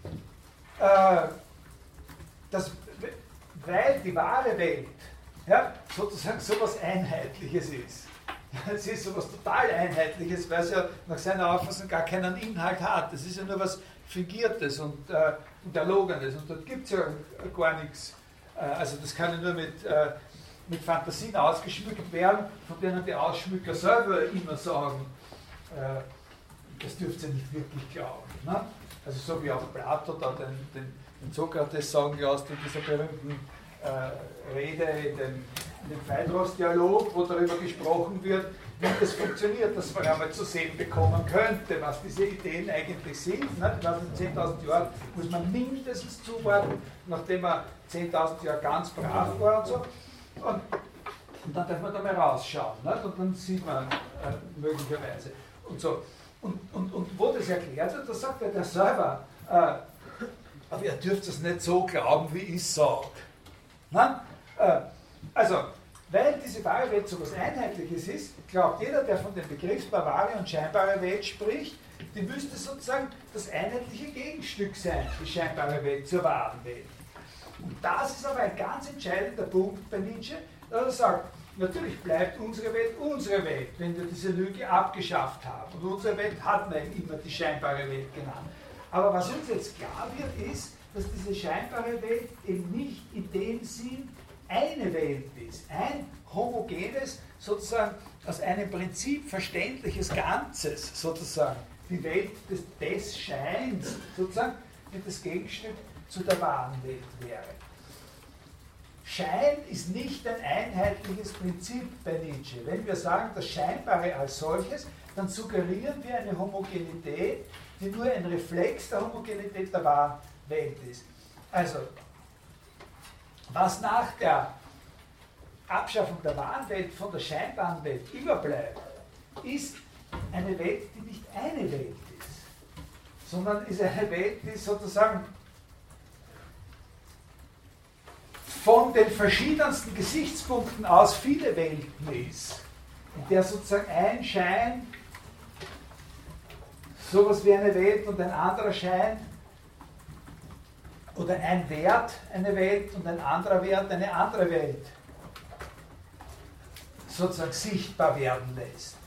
äh, dass, weil die wahre Welt ja, sozusagen so etwas Einheitliches ist. Es ist so etwas total Einheitliches, weil es ja nach seiner Auffassung gar keinen Inhalt hat. Das ist ja nur was Fingiertes und, äh, und Erlogenes und dort gibt es ja gar nichts. Äh, also das kann ja nur mit, äh, mit Fantasien ausgeschmückt werden, von denen die Ausschmücker selber immer sagen, äh, das dürft ihr nicht wirklich glauben. Ne? Also so wie auch Plato da den, den, den Sokrates sagen lässt in dieser berühmten äh, Rede in dem, in dem Phaedros-Dialog, wo darüber gesprochen wird, wie das funktioniert, dass man einmal zu sehen bekommen könnte, was diese Ideen eigentlich sind. Ne? In zehntausend Jahren muss man mindestens zuwarten, nachdem man zehntausend Jahre ganz brav war und so. Und, und dann darf man da mal rausschauen. Ne? Und dann sieht man äh, möglicherweise. Und, so. und, und, und wo das erklärt wird, da sagt er der selber, äh, aber ihr dürft es nicht so glauben, wie ich sage. Äh, also, weil diese wahre Welt so etwas Einheitliches ist, glaubt jeder, der von dem Begriff wahre und scheinbare Welt spricht, die müsste sozusagen das einheitliche Gegenstück sein, die scheinbare Welt zur wahren Welt. Und das ist aber ein ganz entscheidender Punkt bei Nietzsche, dass er sagt, natürlich bleibt unsere Welt unsere Welt, wenn wir diese Lüge abgeschafft haben. Und unsere Welt hat man immer die scheinbare Welt genannt. Aber was uns jetzt klar wird, ist, dass diese scheinbare Welt eben nicht in dem Sinn eine Welt ist, ein homogenes, sozusagen aus einem Prinzip verständliches Ganzes, sozusagen die Welt des, des Scheins, sozusagen, wie das Gegenstück zu der wahren Welt wäre. Schein ist nicht ein einheitliches Prinzip bei Nietzsche. Wenn wir sagen, das Scheinbare als solches, dann suggerieren wir eine Homogenität, die nur ein Reflex der Homogenität der wahren Welt ist. Also, was nach der Abschaffung der wahren Welt von der scheinbaren Welt überbleibt, ist eine Welt, die nicht eine Welt ist, sondern ist eine Welt, die sozusagen von den verschiedensten Gesichtspunkten aus viele Welten ist, in der sozusagen ein Schein sowas wie eine Welt und ein anderer Schein oder ein Wert eine Welt und ein anderer Wert eine andere Welt sozusagen sichtbar werden lässt.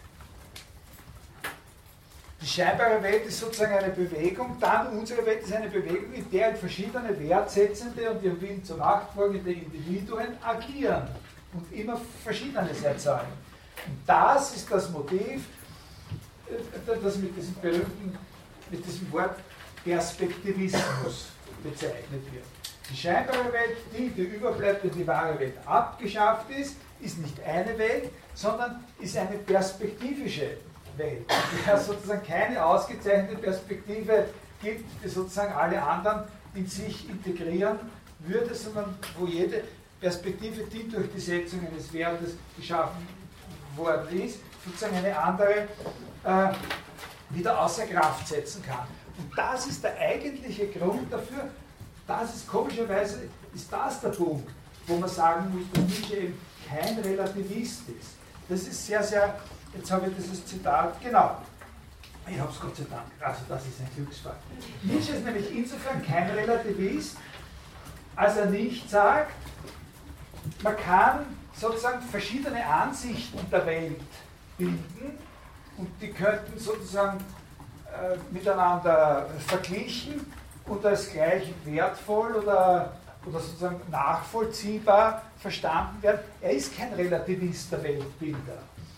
Die scheinbare Welt ist sozusagen eine Bewegung, dann unsere Welt ist eine Bewegung, in der verschiedene wertsetzende und ihrem Willen zur Macht folgende Individuen agieren und immer Verschiedenes erzeugen. Und das ist das Motiv, das mit diesem berühmten, mit diesem Wort Perspektivismus bezeichnet wird. Die scheinbare Welt, die, die überbleibt, wenn die wahre Welt abgeschafft ist, ist nicht eine Welt, sondern ist eine perspektivische Welt, in der sozusagen keine ausgezeichnete Perspektive gibt, die sozusagen alle anderen in sich integrieren würde, sondern wo jede Perspektive, die durch die Setzung eines Wertes geschaffen worden ist, sozusagen eine andere äh, wieder außer Kraft setzen kann. Und das ist der eigentliche Grund dafür, das ist komischerweise, ist das der Punkt, wo man sagen muss, dass Nietzsche eben kein Relativist ist. Das ist sehr, sehr, jetzt habe ich dieses Zitat, genau, ich habe es Gott sei Dank, also das ist ein Glücksfall. Nietzsche ist nämlich insofern kein Relativist, als er nicht sagt, man kann sozusagen verschiedene Ansichten der Welt bilden und die könnten sozusagen äh, miteinander verglichen und als gleich wertvoll oder, oder sozusagen nachvollziehbar verstanden werden. Er ist kein Relativist der Weltbilder.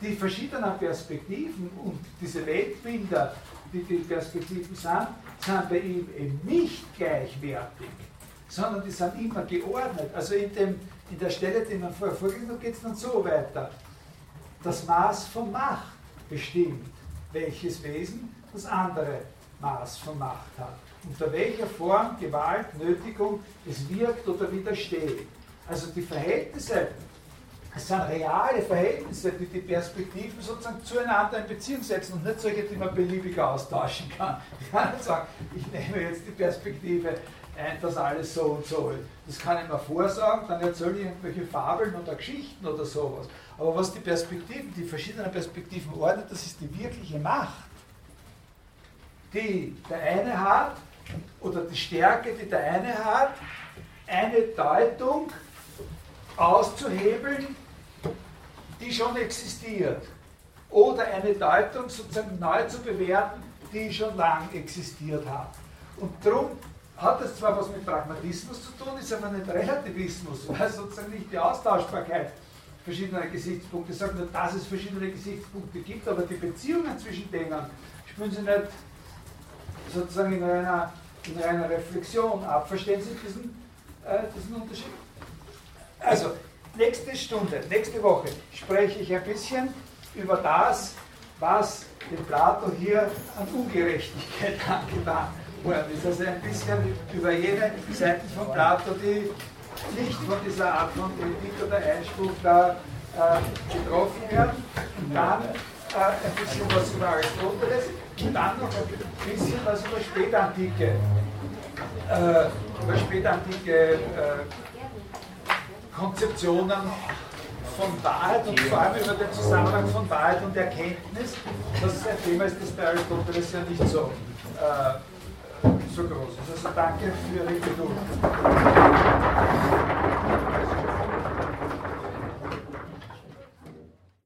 die verschiedenen Perspektiven und diese Weltbilder, die die Perspektiven sind, sind bei ihm eben nicht gleichwertig, sondern die sind immer geordnet. Also in, dem, in der Stelle, die man vorher vorgelesen hat, geht es dann so weiter. Das Maß von Macht bestimmt, welches Wesen das andere Maß von Macht hat. Unter welcher Form Gewalt, Nötigung es wirkt oder widersteht. Also die Verhältnisse, es sind reale Verhältnisse, die die Perspektiven sozusagen zueinander in Beziehung setzen und nicht solche, die man beliebig austauschen kann. Ich kann nicht sagen, ich nehme jetzt die Perspektive ein, dass alles so und so ist. Das kann ich mir vorsagen, dann erzähle ich irgendwelche Fabeln oder Geschichten oder sowas. Aber was die Perspektiven, die verschiedenen Perspektiven ordnet, das ist die wirkliche Macht, die der eine hat, oder die Stärke, die der eine hat, eine Deutung auszuhebeln, die schon existiert. Oder eine Deutung sozusagen neu zu bewerten, die schon lang existiert hat. Und darum hat es zwar was mit Pragmatismus zu tun, ist aber nicht Relativismus, weil sozusagen nicht die Austauschbarkeit verschiedener Gesichtspunkte sagt, nur dass es verschiedene Gesichtspunkte gibt, aber die Beziehungen zwischen denen spielen sie nicht sozusagen in einer, in einer Reflexion ab. Verstehen Sie diesen, äh, diesen Unterschied? Also, nächste Stunde, nächste Woche spreche ich ein bisschen über das, was dem Plato hier an Ungerechtigkeit angetan worden ist. Also ein bisschen über jene Seiten von Plato, die nicht von dieser Art von Politik oder Einspruch da äh, getroffen werden. Und dann äh, ein bisschen was über Aristoteles und dann noch ein bisschen was über spätantike, äh, über spätantike äh, Konzeptionen von Wahrheit und vor allem über den Zusammenhang von Wahrheit und Erkenntnis. Das ist ein Thema, ist, das bei Aristoteles ja nicht so, äh, so groß ist. Also danke für Ihre Geduld.